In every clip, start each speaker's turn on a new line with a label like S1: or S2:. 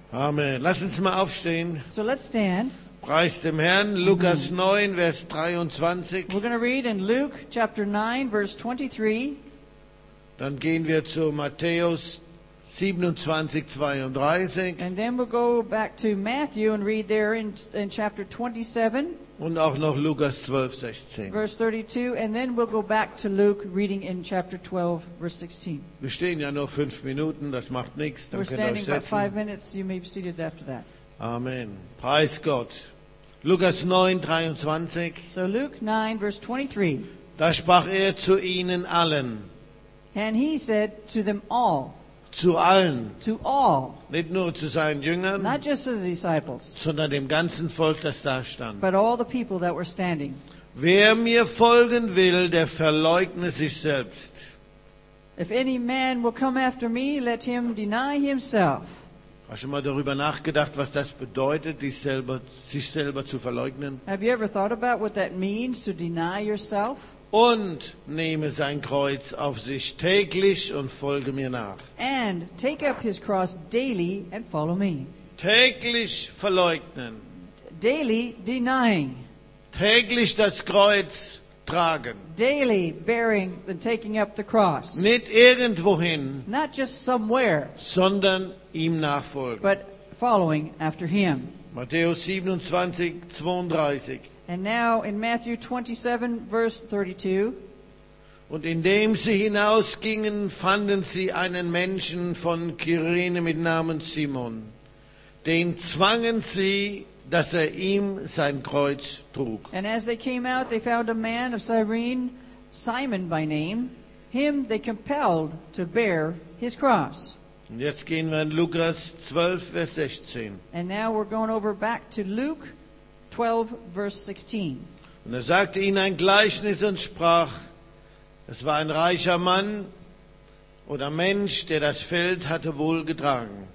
S1: Amen. Lass uns mal aufstehen.
S2: So let's stand.
S1: Preis dem Herrn. Lukas 9, Vers 23.
S2: We're going to read in Luke chapter 9, verse 23.
S1: Dann gehen wir zu Matthäus 27, 32.
S2: And then we'll go back to Matthew and read there in chapter 27,
S1: Und auch noch Lukas 12, 16.
S2: verse 32. And then we'll go back to Luke, reading in chapter 12, verse 16.
S1: Wir stehen ja nur 5 Minuten, das macht nichts. Dann
S2: We're
S1: könnt ihr euch
S2: standing about 5
S1: setzen.
S2: minutes. You may be seated after that.
S1: Amen. Preis Gott. Lukas 9, 23.
S2: So Luke 9, verse 23.
S1: Da sprach er zu ihnen allen.
S2: And he said to them all,
S1: Zu allen.
S2: to all,
S1: Nicht nur zu seinen Jüngern,
S2: not just to the disciples,
S1: sondern dem ganzen Volk, das da stand.
S2: but all the people that were standing.
S1: Wer mir folgen will, der verleugne sich selbst.
S2: If any man will come after me, let him deny himself.
S1: Hast du mal darüber nachgedacht, was das bedeutet, sich selber zu verleugnen?
S2: Have you ever thought about what that means to deny yourself?
S1: Und nehme sein Kreuz auf sich täglich und folge mir nach.
S2: And take up his cross daily and follow me.
S1: Täglich verleugnen.
S2: Daily denying.
S1: Täglich das Kreuz tragen.
S2: Daily bearing and taking up the cross.
S1: Nicht irgendwohin,
S2: Not just somewhere,
S1: sondern ihm nachfolgen.
S2: but following after him.
S1: Matthäus 27, 32.
S2: And now in Matthew 27, verse 32.
S1: Und indem sie hinausgingen, fanden sie einen Menschen von Kyrene mit Namen Simon. Den zwangen sie, dass er ihm sein Kreuz trug.
S2: And as they came out, they found a man of Cyrene, Simon by name. Him they compelled to bear his cross.
S1: Und jetzt gehen wir in Lukas 12, Vers 16.
S2: And now we're going over back to Luke 12, verse 16.
S1: Und er sagte ihnen ein Gleichnis und sprach, es war ein reicher Mann oder Mensch, der das Feld hatte wohl getragen.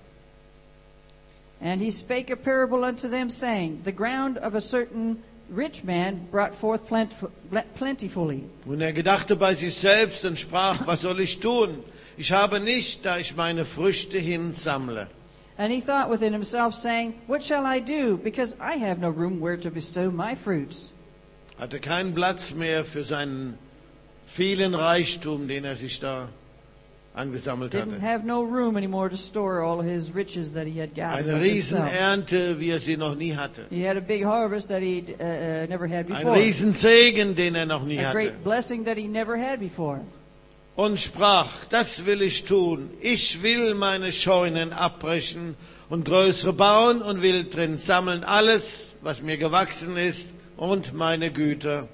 S2: And he spake a parable unto them, saying, The ground of a certain rich man brought forth plentifully.
S1: Und er gedachte bei sich selbst und sprach, was soll ich tun? Ich habe nicht, da ich meine Früchte hinsammle.
S2: And he thought within himself, saying, What shall I do? Because I have no room where to bestow my fruits.
S1: Hatte keinen Platz mehr für seinen vielen Reichtum, den er sich da angesammelt
S2: Didn't
S1: hatte.
S2: have no room anymore to store all his riches that he had gathered
S1: Eine
S2: unto himself.
S1: Riesenernte, wie er sie noch nie hatte.
S2: He had a big harvest that he never had
S1: Ein
S2: before.
S1: Riesensegen, den er noch nie
S2: A
S1: hatte.
S2: great blessing that he never had before.
S1: Und sprach, das will ich tun. Ich will meine Scheunen abbrechen und größere bauen und will drin sammeln alles, was mir gewachsen ist und meine Güter.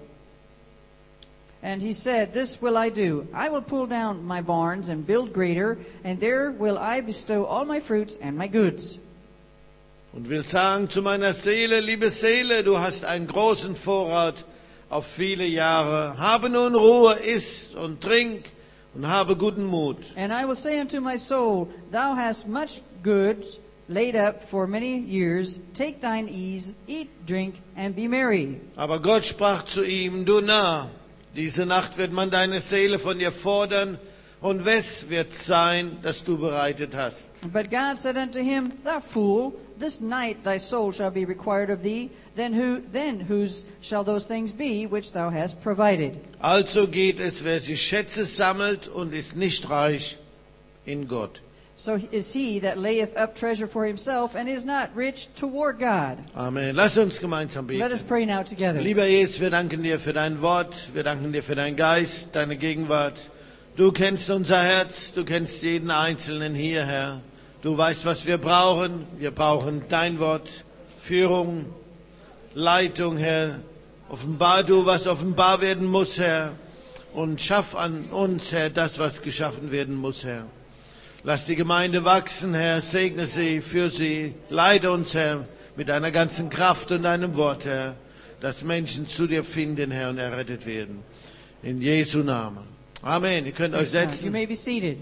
S2: And he said, This will I do. I will pull down my barns and build greater, and there will I bestow all my fruits and my goods.
S1: Und will sagen zu meiner Seele, liebe Seele, du hast einen großen Vorrat auf viele Jahre. Habe nun Ruhe, iss und trink und habe guten Mut.
S2: And I will say unto my soul, Thou hast much goods laid up for many years. Take thine ease, eat, drink, and be merry.
S1: Aber Gott sprach zu ihm, du Narr, diese Nacht wird man deine Seele von dir fordern, und wes wird sein, das du bereitet hast.
S2: But God said unto him, Thou fool, this night thy soul shall be required of thee. Then whose shall those things be which thou hast provided?
S1: Also geht es, wer sich Schätze sammelt und ist nicht reich in Gott.
S2: So is he that layeth up treasure for himself and is not rich toward God.
S1: Amen. Lass uns gemeinsam
S2: Let us
S1: beten.
S2: pray now together.
S1: Lieber Jesus, wir danken dir für dein Wort, wir danken dir für deinen Geist, deine Gegenwart. Du kennst unser Herz, du kennst jeden Einzelnen hier, Herr. Du weißt, was wir brauchen. Wir brauchen dein Wort, Führung, Leitung, Herr. Offenbar du, was offenbar werden muss, Herr. Und schaff an uns, Herr, das, was geschaffen werden muss, Herr. Lass die Gemeinde wachsen, Herr. Segne sie, für sie. Leite uns, Herr, mit deiner ganzen Kraft und deinem Wort, Herr, dass Menschen zu dir finden, Herr, und errettet werden. In Jesu Namen. Amen. Ihr könnt euch
S2: You
S1: setzen.
S2: may be seated.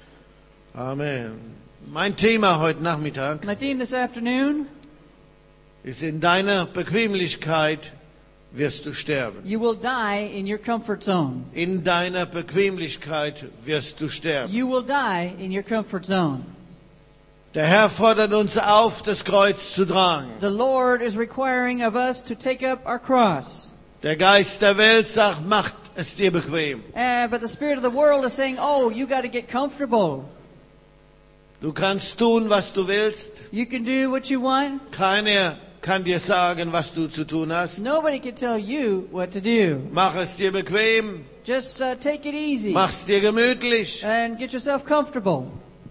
S1: Amen. Mein Thema heute Nachmittag
S2: My theme this afternoon,
S1: ist: In deiner Bequemlichkeit wirst du sterben.
S2: you will die in your comfort zone.
S1: In deiner Bequemlichkeit wirst du sterben.
S2: You will die in your comfort zone.
S1: Der Herr fordert uns auf, das Kreuz zu tragen.
S2: The Lord is requiring of us to take up our cross.
S1: Der Geist der Welt sagt, mach es dir bequem.
S2: But the spirit of the world is saying, oh, you got to get comfortable.
S1: Du kannst tun, was du willst.
S2: You can do what you want.
S1: Keiner kann dir sagen, was du zu tun hast.
S2: Nobody can tell you what to do.
S1: Mach es dir bequem.
S2: Just take it easy
S1: Mach's dir gemütlich.
S2: and get yourself comfortable.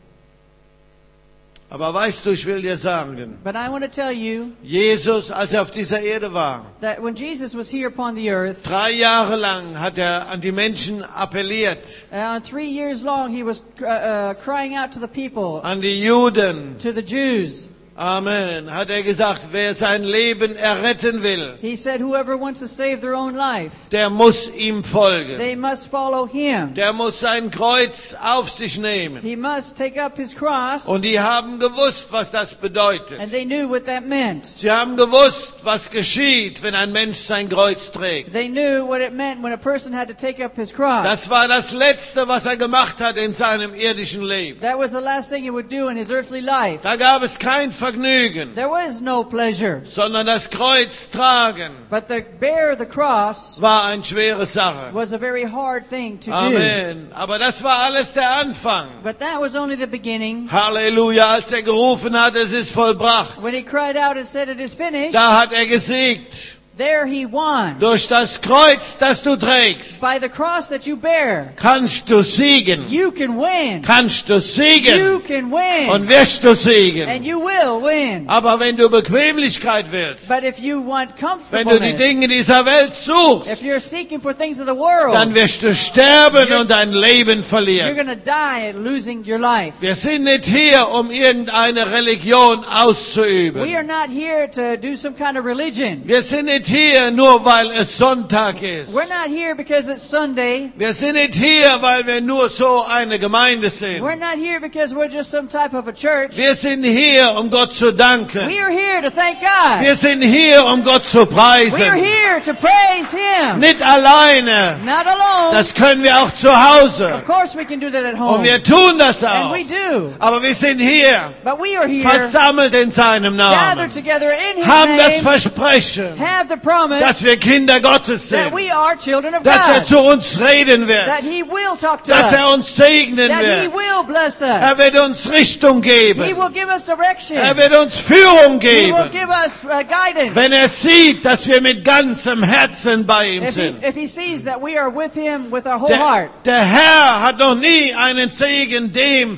S1: Aber weißt du, ich will dir sagen,
S2: But I want to tell you
S1: Jesus, als auf dieser Erde war,
S2: that when Jesus was here upon the earth,
S1: 3 Jahre lang hat an die Menschen appelliert,
S2: 3 years long he was crying out to the people,
S1: an die Juden.
S2: to the Jews.
S1: Amen. Hat gesagt, wer sein Leben erretten will,
S2: He said, whoever wants to save their own life,
S1: der muss ihm folgen.
S2: they must follow him.
S1: Der muss sein Kreuz auf sich nehmen.
S2: He must take up his cross.
S1: Und die haben gewusst, was das bedeutet.
S2: And they knew what that meant.
S1: Sie haben gewusst, was geschieht, wenn ein Mensch sein Kreuz trägt.
S2: They knew what it meant when a person had to take up his cross.
S1: Das war das Letzte, was er gemacht hat in seinem irdischen Leben.
S2: That was the last thing he would do in his earthly life.
S1: Da gab es kein Vergnügen,
S2: There was no pleasure.
S1: sondern das Kreuz tragen
S2: But to bear the cross
S1: war eine schwere Sache.
S2: was a very hard thing to do.
S1: Amen. Aber das war alles der Anfang.
S2: But that was only the beginning.
S1: Halleluja, als er gerufen hat, es ist vollbracht.
S2: When he cried out and said, it is finished,
S1: Da hat er gesiegt.
S2: there he won.
S1: Durch das Kreuz, das du trägst,
S2: By the cross that you bear,
S1: kannst du siegen.
S2: you can win.
S1: Kannst du
S2: You
S1: siegen.
S2: can win.
S1: Und wirst du
S2: And
S1: siegen.
S2: you will win.
S1: Aber wenn du Bequemlichkeit willst,
S2: But if you want
S1: wenn du die Dinge
S2: comfortableness,
S1: dieser Welt suchst,
S2: if you're seeking for things of the world,
S1: dann wirst du sterben und dein Leben
S2: you're
S1: verlieren.
S2: going to die losing your life.
S1: Wir sind nicht hier, um irgendeine Religion
S2: We
S1: auszuüben.
S2: are not here to do some kind of religion.
S1: Wir sind nicht hier, nur weil es Sonntag ist.
S2: We're not here because it's Sunday.
S1: Wir sind nicht hier, weil wir nur so eine Gemeinde sind.
S2: We're not here because we're just some type of a church.
S1: Wir sind hier, um Gott zu danken.
S2: We are here to thank God.
S1: Wir sind hier, um Gott zu
S2: We are
S1: preisen.
S2: here to praise Him.
S1: Nicht alleine.
S2: Not alone.
S1: Das können wir auch zu Hause.
S2: Of course we can do that at
S1: Und
S2: home.
S1: wir tun das
S2: And
S1: auch.
S2: we do.
S1: Aber wir sind hier,
S2: But we are here,
S1: versammelt in seinem
S2: gathered
S1: Namen.
S2: together in His
S1: Haben das
S2: name,
S1: Versprechen,
S2: have the promise
S1: dass wir Kinder Gottes
S2: that
S1: sind.
S2: we are children of
S1: Dass er
S2: God.
S1: zu uns reden
S2: That
S1: wird.
S2: He will talk to
S1: Dass er
S2: us.
S1: uns segnen
S2: That He
S1: wird.
S2: will bless
S1: Er
S2: us.
S1: wird uns Richtung
S2: He
S1: geben.
S2: will give us direction.
S1: Er wird uns Führung
S2: He will
S1: geben.
S2: give us guidance.
S1: Wenn er sieht, dass wir mit ganzem Herzen bei ihm
S2: If
S1: sind.
S2: he sees that we are with Him with our whole heart.
S1: Der Herr hat noch nie einen Segen dem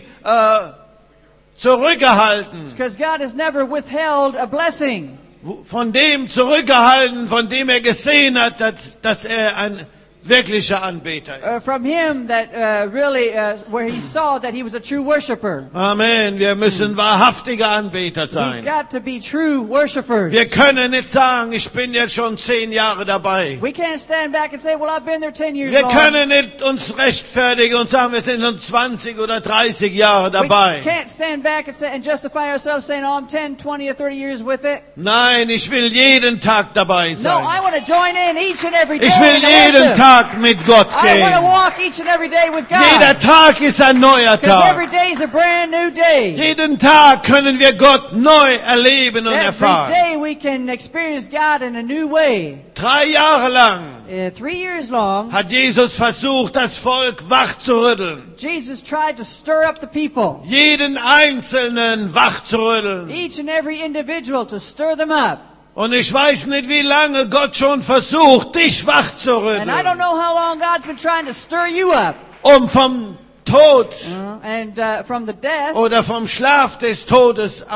S1: zurückgehalten.
S2: Because God has never withheld a blessing.
S1: Von dem zurückgehalten, von dem er gesehen hat, dass er ein wirklicher Anbeter ist.
S2: From Him that where He saw that He was a true worshiper.
S1: Amen. Wir müssen wahrhaftige Anbeter
S2: We've
S1: sein.
S2: got to be true worshipers.
S1: Wir können nicht sagen, ich bin jetzt schon 10 Jahre dabei.
S2: We can't stand back and say, well, I've been there 10 years
S1: Wir
S2: long.
S1: können nicht uns rechtfertigen und sagen, wir sind schon 20 oder 30 Jahre
S2: We
S1: dabei.
S2: can't stand back and justify ourselves saying, oh, I'm 10, 20 or 30 years with it.
S1: Nein, ich will jeden Tag dabei
S2: No,
S1: sein.
S2: I want to join in each and every day.
S1: Ich will
S2: in the
S1: jeden
S2: worship.
S1: Tag mit Gott
S2: I want to
S1: gehen.
S2: walk each and every day with
S1: Jeder
S2: God.
S1: Tag ist ein neuer
S2: Because every
S1: Tag.
S2: day is a brand new day.
S1: Jeden Tag können wir Gott neu erleben und
S2: Every
S1: erfahren.
S2: day we can experience God in a new way.
S1: 3 Jahre lang
S2: 3 years long,
S1: hat Jesus versucht, das Volk wach zu rütteln.
S2: Jesus tried to stir up the people.
S1: Jeden Einzelnen wach zu rütteln.
S2: Each and every individual to stir them up.
S1: Und ich weiß nicht, wie lange Gott schon versucht, dich wach zu
S2: And I don't
S1: rütteln.
S2: know how long God's been trying to stir you up.
S1: Um vom Tod
S2: And from the death
S1: oder vom Schlaf des Todes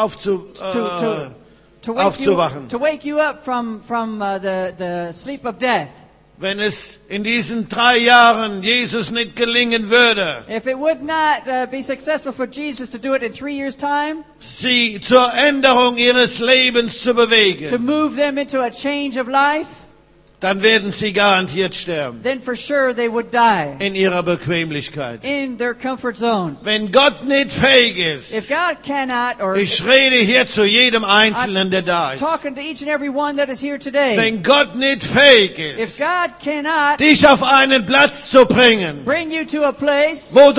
S2: to
S1: aufzuwachen.
S2: wake you up from the sleep of death.
S1: Wenn es in diesen 3 Jahren Jesus nicht gelingen würde,
S2: If it would not be successful for Jesus to do it in 3 years' time,
S1: sie zur Änderung ihres Lebens zu
S2: to
S1: bewegen,
S2: move them into a change of life,
S1: dann werden sie garantiert sterben.
S2: then for sure they would die
S1: In ihrer Bequemlichkeit.
S2: in their comfort zones.
S1: Wenn Gott nicht fähig
S2: If
S1: ist,
S2: God cannot, or
S1: ich rede hier zu jedem Einzelnen, der da ist.
S2: talking to each and every one that is here today,
S1: Wenn Gott nicht fähig
S2: if
S1: ist,
S2: God cannot
S1: dich auf einen Platz zu bringen,
S2: bring you to a place,
S1: wo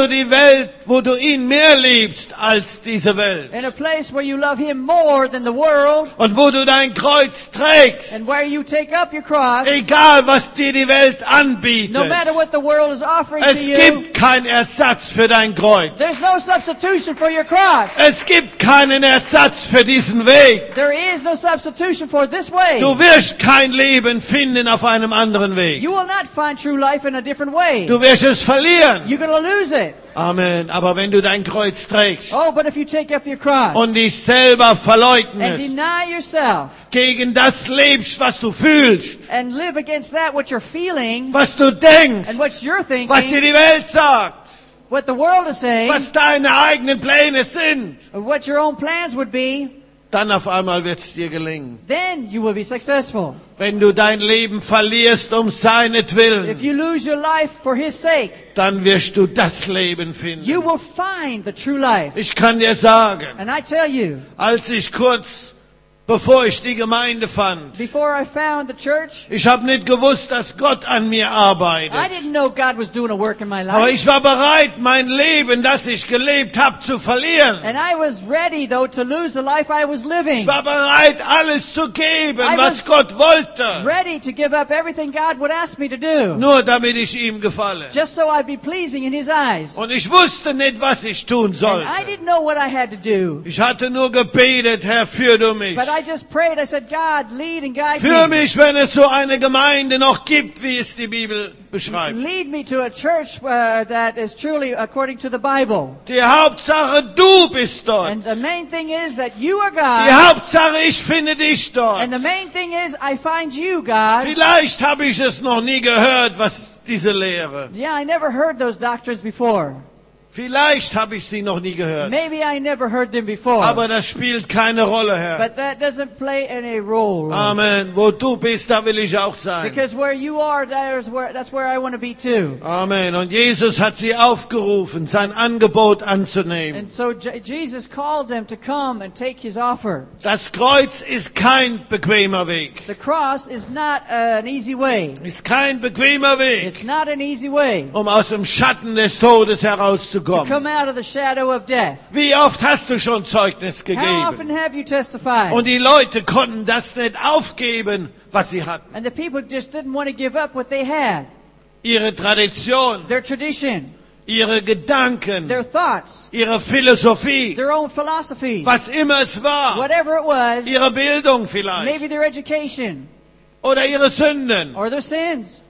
S1: du ihn mehr liebst als diese Welt.
S2: in a place where you love Him more than the world,
S1: Und wo du dein Kreuz trägst,
S2: and where you take up your cross,
S1: egal was dir die Welt anbietet.
S2: no matter what the world is offering to
S1: Es
S2: you,
S1: gibt keinen Ersatz für dein Kreuz.
S2: there's no substitution for your cross.
S1: Es gibt keinen Ersatz für diesen Weg.
S2: There is no substitution for this way.
S1: Du wirst kein Leben finden auf einem anderen Weg.
S2: You will not find true life in a different way.
S1: Du wirst es verlieren.
S2: You're going to lose it.
S1: Amen. Aber wenn du dein Kreuz trägst
S2: Oh, but if you take up your cross
S1: und dich selber
S2: and
S1: verleugnest,
S2: deny yourself
S1: gegen das lebst, was du fühlst,
S2: and live against that what you're feeling
S1: was du denkst,
S2: and what you're
S1: was dir
S2: thinking,
S1: die Welt sagt,
S2: what the world is saying,
S1: was deine eigenen Pläne sind,
S2: what your own plans would be,
S1: dann auf einmal wird es dir gelingen.
S2: then you will be successful.
S1: Wenn du dein Leben verlierst um
S2: If
S1: seinetwillen,
S2: you lose your life for His sake,
S1: dann wirst du das Leben
S2: you
S1: finden.
S2: will find the true life.
S1: Ich kann dir sagen,
S2: And I tell you,
S1: als ich kurz bevor ich die Gemeinde fand,
S2: before I found the church,
S1: ich habe nicht gewusst, dass Gott an mir
S2: I
S1: arbeitet.
S2: didn't know God was doing a work in my
S1: Aber
S2: life.
S1: ich war bereit, mein Leben, das ich gelebt habe, zu verlieren.
S2: And I was ready, though, to lose the life I was living.
S1: Ich war bereit, alles zu geben,
S2: I
S1: was
S2: was
S1: Gott wollte,
S2: Ready to give up everything God would ask me to do,
S1: nur damit ich ihm gefalle.
S2: just so I'd be pleasing in His eyes.
S1: Und ich wusste nicht, was ich tun
S2: And
S1: sollte.
S2: I didn't know what I had to do.
S1: Ich hatte nur gebetet, Herr, führ du mich.
S2: But I just prayed. I said, God, lead and guide
S1: Führ
S2: me.
S1: mich, wenn es so eine Gemeinde noch gibt, wie es die Bibel beschreibt.
S2: Lead me to a church that is truly according to the Bible.
S1: Die Hauptsache, du bist dort.
S2: And the main thing is that you are
S1: Die
S2: God.
S1: Hauptsache, ich finde dich dort.
S2: And the main thing is I find you, God.
S1: Vielleicht habe ich es noch nie gehört, was diese Lehre.
S2: Yeah, I never heard those doctrines before.
S1: Vielleicht habe ich sie noch nie gehört.
S2: Maybe I never heard them before.
S1: Aber das spielt keine Rolle, Herr.
S2: But that doesn't play any role.
S1: Amen. Wo du bist, da will ich auch sein.
S2: Because where you are, that's where I want to be too.
S1: Amen. Und Jesus hat sie aufgerufen, sein Angebot anzunehmen.
S2: And so Jesus called them to come and take His offer.
S1: Das Kreuz ist kein bequemer Weg.
S2: The cross is not an easy way.
S1: Ist kein bequemer Weg,
S2: It's not an easy way
S1: um aus dem Schatten des Todes
S2: to
S1: herauszukommen.
S2: come out of the shadow of death.
S1: Wie oft hast du schon Zeugnis
S2: How often
S1: gegeben?
S2: have you testified?
S1: Und die Leute konnten das nicht aufgeben, was sie hatten.
S2: And the people just didn't want to give up what they had.
S1: Ihre Tradition,
S2: Their tradition,
S1: ihre Gedanken,
S2: their thoughts,
S1: ihre Philosophie,
S2: their own philosophies,
S1: was immer es war,
S2: whatever it was,
S1: ihre Bildung vielleicht
S2: maybe their education
S1: oder ihre Sünden.
S2: or their sins.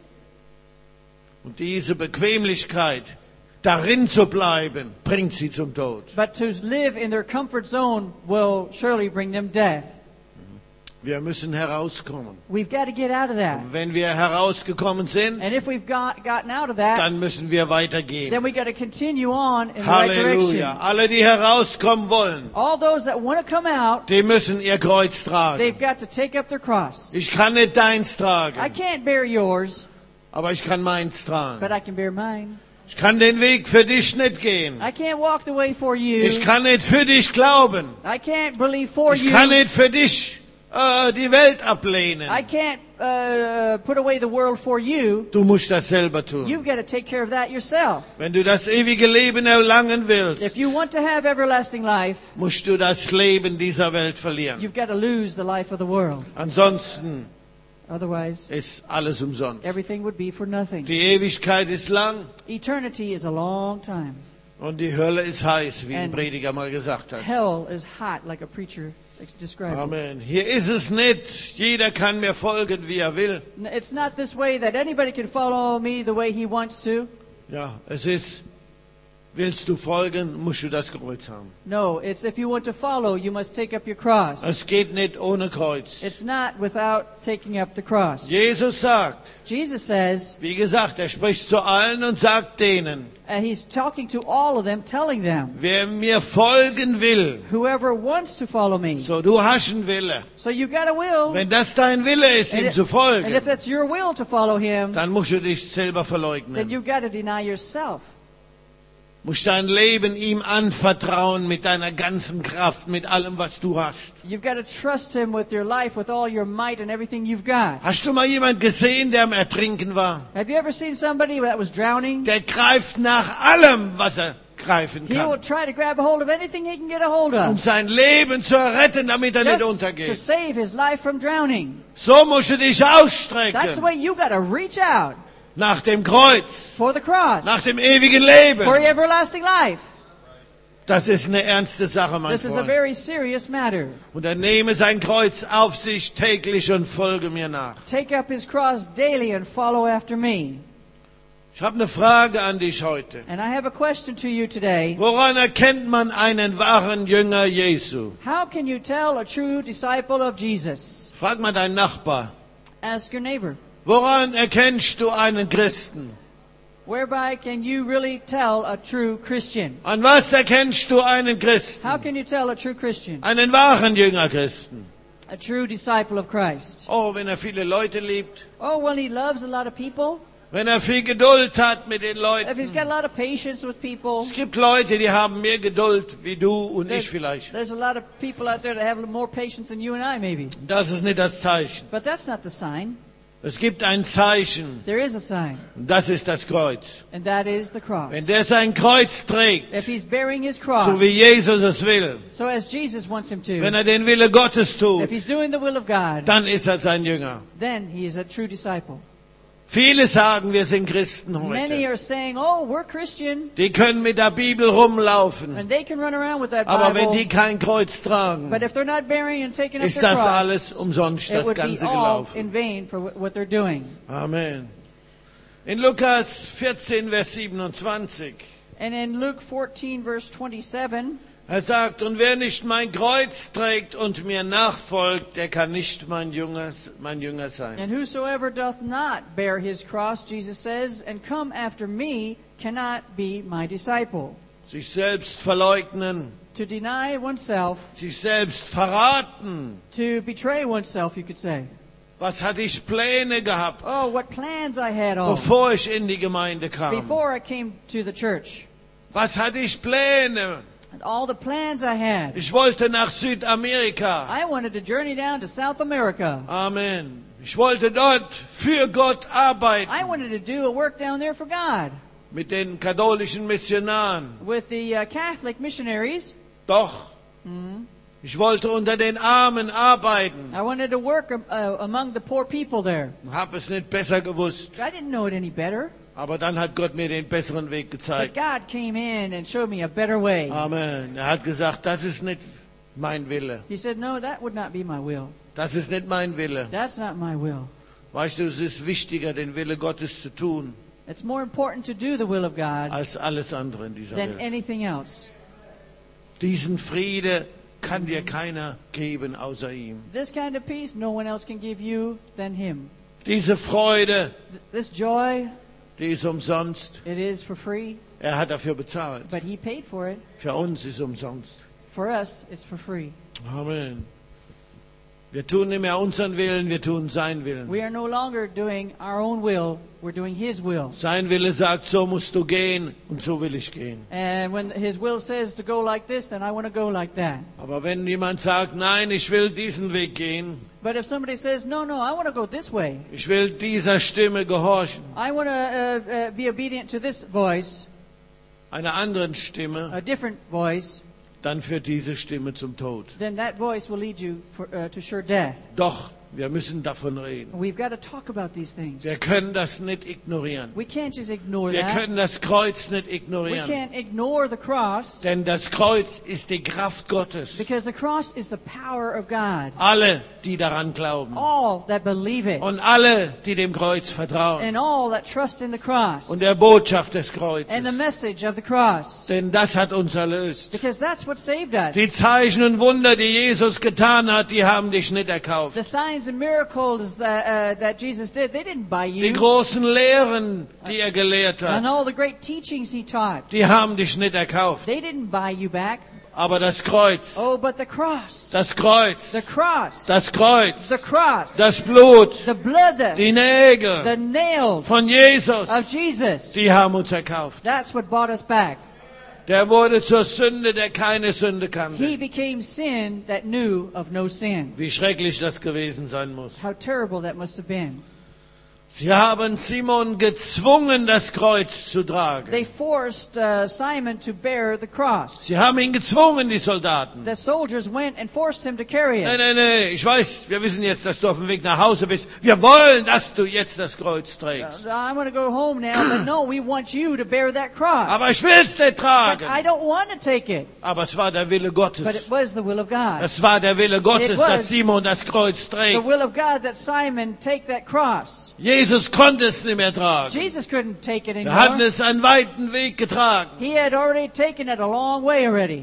S1: Und diese Bequemlichkeit, darin zu bleiben, bringt sie zum Tod.
S2: But to live in their comfort zone will surely bring them death.
S1: Wir müssen herauskommen.
S2: We've got to get out of that.
S1: Wenn wir herausgekommen sind,
S2: And if we've gotten out of that,
S1: dann müssen wir weitergehen.
S2: then we got to continue on in the right direction.
S1: Halleluja. Alle, die herauskommen wollen,
S2: All those that want to come out,
S1: die müssen ihr Kreuz tragen.
S2: they've got to take up their cross.
S1: Ich kann nicht deins
S2: I
S1: tragen,
S2: can't bear yours,
S1: aber ich kann meins
S2: but
S1: tragen.
S2: I can bear mine.
S1: Ich kann den Weg für dich nicht gehen.
S2: I can't walk the way for you.
S1: Ich kann nicht für dich glauben.
S2: I can't believe for
S1: Ich
S2: you.
S1: kann nicht für dich die Welt
S2: I
S1: ablehnen.
S2: can't put away the world for you.
S1: Du musst das selber tun.
S2: You've got to take care of that yourself.
S1: Wenn du das ewige Leben erlangen willst,
S2: If you want to have everlasting life,
S1: musst du das Leben dieser Welt verlieren.
S2: you've got to lose the life of the world.
S1: Ansonsten
S2: Otherwise,
S1: ist alles umsonst.
S2: everything would be for nothing.
S1: Die Ewigkeit ist lang
S2: Eternity is a long time.
S1: und die Hölle ist heiß, wie ein
S2: And
S1: Prediger mal gesagt hat.
S2: Hell is hot, like a preacher described it.
S1: Amen. Hier ist es nicht, jeder kann mir folgen, wie er will.
S2: It's not this way that anybody can follow me the way he wants to.
S1: Ja, es ist Willst du folgen, musst du das Kreuz haben.
S2: No, it's if you want to follow, you must take up your cross.
S1: Es geht nicht ohne Kreuz.
S2: It's not without taking up the cross.
S1: Jesus sagt,
S2: Jesus says,
S1: wie gesagt, er spricht zu allen und sagt denen,
S2: he's talking to all of them, telling them,
S1: wer mir folgen will,
S2: whoever wants to follow me.
S1: so du hast einen Wille.
S2: So you got a will.
S1: Wenn das dein Wille ist, ihm zu
S2: And if
S1: folgen,
S2: that's your will to follow him,
S1: dann musst du dich selber
S2: then
S1: verleugnen.
S2: you've got to deny yourself.
S1: Musst dein Leben ihm anvertrauen mit deiner ganzen Kraft, mit allem, was du hast.
S2: You've got to trust him with your life, with all your might and everything you've got.
S1: Hast du mal jemand gesehen, der am Ertrinken war?
S2: Have you ever seen somebody that was drowning?
S1: Der greift nach allem, was er greifen
S2: He will
S1: kann,
S2: try to grab a hold of anything he can get a hold
S1: um
S2: of.
S1: sein Leben zu retten, damit er nicht
S2: Just to
S1: untergeht.
S2: save his life from drowning.
S1: So musst du dich
S2: That's the
S1: ausstrecken
S2: way you got to reach out
S1: nach dem Kreuz,
S2: for the cross,
S1: nach dem ewigen
S2: for
S1: Leben.
S2: your everlasting life.
S1: Das ist eine ernste Sache, mein
S2: This is a
S1: Freund.
S2: very serious matter.
S1: Und er nehme sein Kreuz auf sich täglich und folge mir nach.
S2: Take up his cross daily and follow after me.
S1: Ich habe eine Frage an dich heute.
S2: And I have a question to you today.
S1: Woran erkennt man einen wahren Jünger Jesu?
S2: How can you tell a true disciple of Jesus?
S1: Frag mal deinen Nachbar.
S2: Ask your neighbor.
S1: Woran erkennst du einen Christen?
S2: Whereby can you really tell a true Christian?
S1: An was erkennst du einen Christen?
S2: How can you tell a true Christian?
S1: Einen wahren Jünger Christen.
S2: A true disciple of Christ.
S1: Oh, wenn er viele Leute liebt.
S2: Oh, well, he loves a lot of people.
S1: Wenn er viel Geduld hat mit den
S2: If he's
S1: Leuten.
S2: got a lot of patience with people.
S1: Es gibt Leute, die haben mehr Geduld wie du und ich vielleicht.
S2: There's a lot of people out there that have more patience than you and I, maybe.
S1: Das ist nicht das Zeichen.
S2: But that's not the sign.
S1: Es gibt ein Zeichen.
S2: There is a sign,
S1: Und das ist das Kreuz.
S2: and that is the cross.
S1: Wenn der sein Kreuz trägt,
S2: If he's bearing his cross,
S1: so wie Jesus es will,
S2: so as Jesus wants him
S1: wenn
S2: to,
S1: er den Wille Gottes tut,
S2: if he's doing the will of God,
S1: dann ist er sein Jünger.
S2: then he is a true disciple.
S1: Viele sagen, wir sind Christen
S2: Many
S1: heute.
S2: are saying, oh, we're Christian,
S1: Die können mit der Bibel rumlaufen.
S2: and they can run around with that
S1: Aber wenn die
S2: Bible,
S1: kein Kreuz tragen,
S2: but if they're not bearing and taking up
S1: ist
S2: their
S1: das alles
S2: cross,
S1: umsonst,
S2: it
S1: das
S2: would be
S1: Ganze
S2: all
S1: gelaufen.
S2: in vain for what they're doing.
S1: Amen. In Lukas 14, Vers 27,
S2: And in Luke 14, verse 27,
S1: er sagt, und wer nicht mein Kreuz trägt und mir nachfolgt, der kann nicht mein Jünger sein.
S2: and whosoever doth not bear his cross, Jesus says, and come after me, cannot be my disciple.
S1: Sich selbst verleugnen,
S2: To deny oneself,
S1: sich selbst verraten.
S2: to betray oneself, you could say.
S1: Was hatte ich Pläne gehabt,
S2: Oh, what plans I had all
S1: bevor ich in die Gemeinde kam?
S2: before I came to the church.
S1: Was hatte ich Pläne?
S2: And all the plans I had.
S1: Ich wollte nach Südamerika.
S2: I wanted to journey down to South America.
S1: Amen. Ich wollte dort für Gott arbeiten.
S2: I wanted to do a work down there for God
S1: Mit den katholischen Missionaren.
S2: with the Catholic missionaries.
S1: Doch. Ich wollte unter den Armen arbeiten.
S2: I wanted to work among the poor people there.
S1: Hab es nicht besser gewusst.
S2: I didn't know it any better.
S1: Aber dann hat Gott mir den besseren Weg
S2: But
S1: gezeigt.
S2: God came in and showed me a better way.
S1: Amen. Er hat gesagt, das ist nicht mein Wille.
S2: He said, no, that would not be my will.
S1: Das ist nicht mein Wille.
S2: That's not my will.
S1: Weißt du, es ist wichtiger, den Wille Gottes zu tun,
S2: It's more important to do the will of God
S1: als alles andere in dieser
S2: than
S1: Welt.
S2: anything else.
S1: Diesen Friede kann dir keiner geben außer ihm.
S2: This kind of peace no one else can give you than Him.
S1: Diese Freude,
S2: This joy,
S1: die ist umsonst.
S2: it is for free,
S1: Er hat dafür bezahlt.
S2: but He paid for it.
S1: Für uns ist umsonst.
S2: For us, it's for free.
S1: Amen. Wir tun nicht mehr unseren Willen, wir tun sein Willen.
S2: We are no longer doing our own will, we're doing His will.
S1: Sein Wille sagt, so musst du gehen und so will ich gehen.
S2: And when His will says to go like this, then I want to go like that.
S1: Aber wenn jemand sagt, nein, ich will diesen Weg gehen,
S2: But if somebody says, no, I want to go this way,
S1: ich will dieser Stimme gehorchen,
S2: I want to be obedient to this voice,
S1: einer anderen Stimme,
S2: a different voice,
S1: dann führt diese Stimme zum Tod.
S2: then that voice will lead you to sure death.
S1: Doch Wir müssen davon reden.
S2: We've got to talk about these things.
S1: Wir können das nicht ignorieren.
S2: We can't just ignore
S1: Wir
S2: that.
S1: können das Kreuz nicht
S2: We
S1: ignorieren.
S2: can't ignore the cross,
S1: Denn das Kreuz ist die Kraft Gottes.
S2: because the cross is the power of God.
S1: Alle, die daran glauben.
S2: All that believe it,
S1: Und alle, die dem Kreuz vertrauen.
S2: and all that trust in the cross,
S1: Und der Botschaft des
S2: and the
S1: Kreuzes.
S2: message of the cross,
S1: Denn das hat uns erlöst.
S2: because that's what saved us.
S1: Die Zeichen und Wunder, die Jesus getan hat, die haben dich nicht erkauft.
S2: The signs and miracles that Jesus did, they didn't buy
S1: Die
S2: you.
S1: großen Lehren, die er gelehrt
S2: And
S1: hat,
S2: all the great teachings he taught,
S1: die haben dich nicht erkauft.
S2: they didn't buy you back.
S1: Aber das Kreuz,
S2: Oh, but the cross,
S1: das Kreuz,
S2: the cross,
S1: das Kreuz,
S2: the cross,
S1: das Blut,
S2: the blood,
S1: die
S2: the
S1: Nägel
S2: nails
S1: von Jesus,
S2: of Jesus,
S1: die haben uns erkauft.
S2: that's what bought us back.
S1: Der wurde zur Sünde, der keine Sünde
S2: He
S1: kannte.
S2: became sin that knew of no sin.
S1: Wie schrecklich das gewesen sein muss.
S2: How terrible that must have been.
S1: Sie haben Simon gezwungen, das Kreuz zu
S2: They
S1: tragen.
S2: forced Simon to bear the cross.
S1: Sie haben ihn gezwungen, die Soldaten.
S2: The soldiers went and forced him to carry it.
S1: Nee, ich weiß, wir wissen jetzt, dass du auf dem Weg nach Hause bist. Wir wollen, dass du jetzt das Kreuz trägst.
S2: I'm going to go home now, but no, we want you to bear that cross.
S1: Aber ich will es nicht
S2: But I
S1: tragen.
S2: don't want to take it.
S1: Aber es war der Wille
S2: But it
S1: Gottes.
S2: was the will of God.
S1: Es war der Wille Gottes,
S2: It was
S1: dass Simon das Kreuz
S2: The
S1: trägt.
S2: will of God that Simon take that cross.
S1: Jesus konnte es nicht mehr tragen.
S2: Jesus couldn't take it
S1: Wir hatten
S2: anymore.
S1: es einen weiten Weg getragen.
S2: He had already taken it a long way already.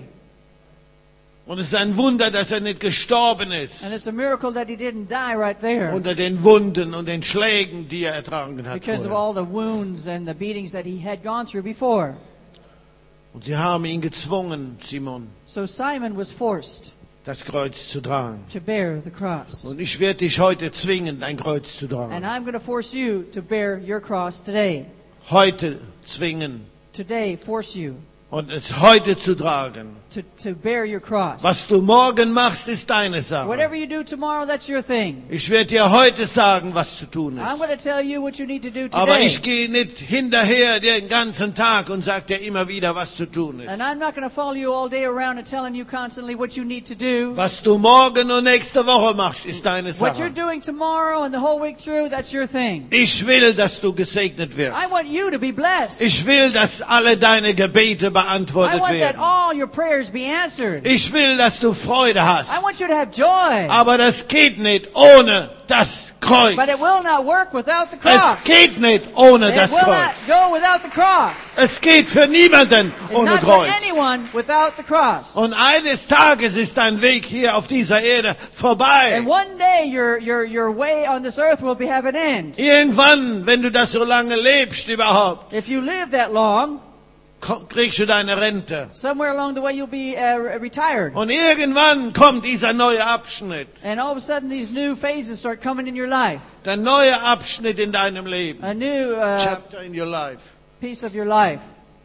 S1: Und es ist ein Wunder, dass er nicht gestorben ist.
S2: And it's a miracle that he didn't die right there.
S1: Unter den Wunden und den Schlägen, die er ertragen hat.
S2: Because of
S1: Vorher.
S2: all the wounds and the beatings that he had gone through before.
S1: Und sie haben ihn gezwungen, Simon,
S2: So Simon was forced
S1: das Kreuz zu tragen.
S2: to bear the cross.
S1: Und ich werde dich heute zwingen, dein Kreuz zu
S2: And
S1: tragen.
S2: I'm going to force you to bear your cross today.
S1: Heute zwingen
S2: Today, force you
S1: und es heute zu tragen.
S2: to bear your cross.
S1: Was du morgen machst, ist deine Sache.
S2: Whatever you do tomorrow, that's your thing.
S1: Ich werde dir heute sagen, was zu tun
S2: I'm
S1: ist.
S2: going to tell you what you need to do
S1: Aber
S2: today.
S1: ich gehe nicht hinterher den ganzen Tag und sage dir immer wieder, was zu tun ist.
S2: And I'm not going to follow you all day around and telling you constantly what you need to do.
S1: Was du morgen und nächste Woche machst, ist deine
S2: What you're
S1: Sache.
S2: doing tomorrow and the whole week through, that's your thing.
S1: Ich will, dass du gesegnet wirst.
S2: I want you to be blessed.
S1: Ich will, dass alle deine Gebete
S2: I
S1: beantwortet
S2: want that
S1: werden.
S2: all your prayers be answered.
S1: Ich will, dass du Freude hast.
S2: I want you to have joy.
S1: Aber das geht nicht ohne das Kreuz.
S2: But it will not work without the
S1: Es
S2: cross.
S1: geht nicht ohne
S2: It
S1: das
S2: will not
S1: Kreuz.
S2: go without the cross.
S1: Es geht für niemanden
S2: It's
S1: ohne
S2: not for
S1: Kreuz.
S2: anyone without the cross.
S1: Und eines Tages ist dein Weg hier auf dieser Erde vorbei.
S2: And one day your way on this earth will have an end.
S1: Irgendwann, wenn du das so lange lebst überhaupt,
S2: If you live that long,
S1: kriegst du deine Rente.
S2: somewhere along the way you'll be retired.
S1: Und irgendwann kommt dieser neue Abschnitt.
S2: And all of a sudden these new phases start coming in your life.
S1: Der neue Abschnitt in deinem Leben.
S2: A new
S1: Chapter in your life.
S2: piece of your life.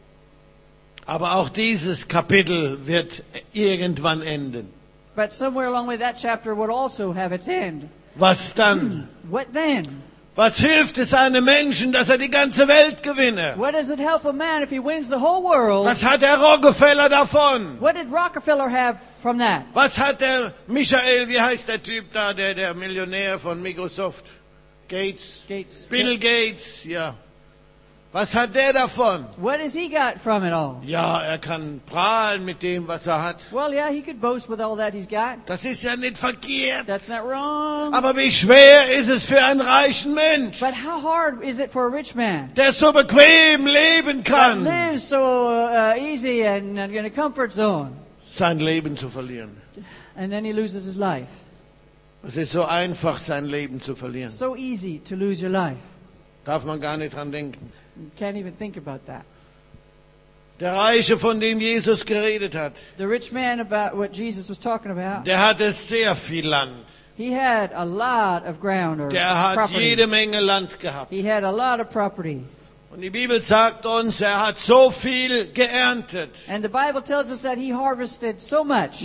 S1: Aber auch dieses Kapitel wird irgendwann enden.
S2: But somewhere along the way that chapter would also have its end.
S1: Was dann?
S2: What then?
S1: Was hilft es einem Menschen, dass er die ganze Welt gewinne?
S2: What does it help a man if he wins the whole world?
S1: Was hat der Rockefeller davon?
S2: What did Rockefeller have from that?
S1: Was hat der Michael, wie heißt der Typ da, der Millionär von Microsoft? Gates?
S2: Gates.
S1: Bill Gates, ja. Was hat der davon?
S2: What has he got from it all?
S1: Ja, er kann prahlen mit dem, was er hat.
S2: Well, yeah, he could boast with all that he's got.
S1: Das ist ja nicht verkehrt.
S2: That's not wrong.
S1: Aber wie schwer ist es für einen reichen Mensch,
S2: But how hard is it for a rich man
S1: der so bequem leben
S2: that
S1: kann,
S2: lives so easy and in a comfort zone,
S1: sein Leben zu verlieren?
S2: and then he loses his life?
S1: Es ist so einfach, sein Leben zu verlieren.
S2: It's so easy to lose your life.
S1: Darf man gar nicht dran denken.
S2: You can't even think about that.
S1: Der Reiche, von dem Jesus geredet hat,
S2: The rich man, about what Jesus was talking about,
S1: der hatte sehr viel Land.
S2: he had a lot of ground or
S1: Der hat
S2: property.
S1: jede Menge Land gehabt.
S2: He had a lot of property.
S1: Und die Bibel sagt uns, er hat so viel geerntet.
S2: And the Bible tells us that he harvested so much.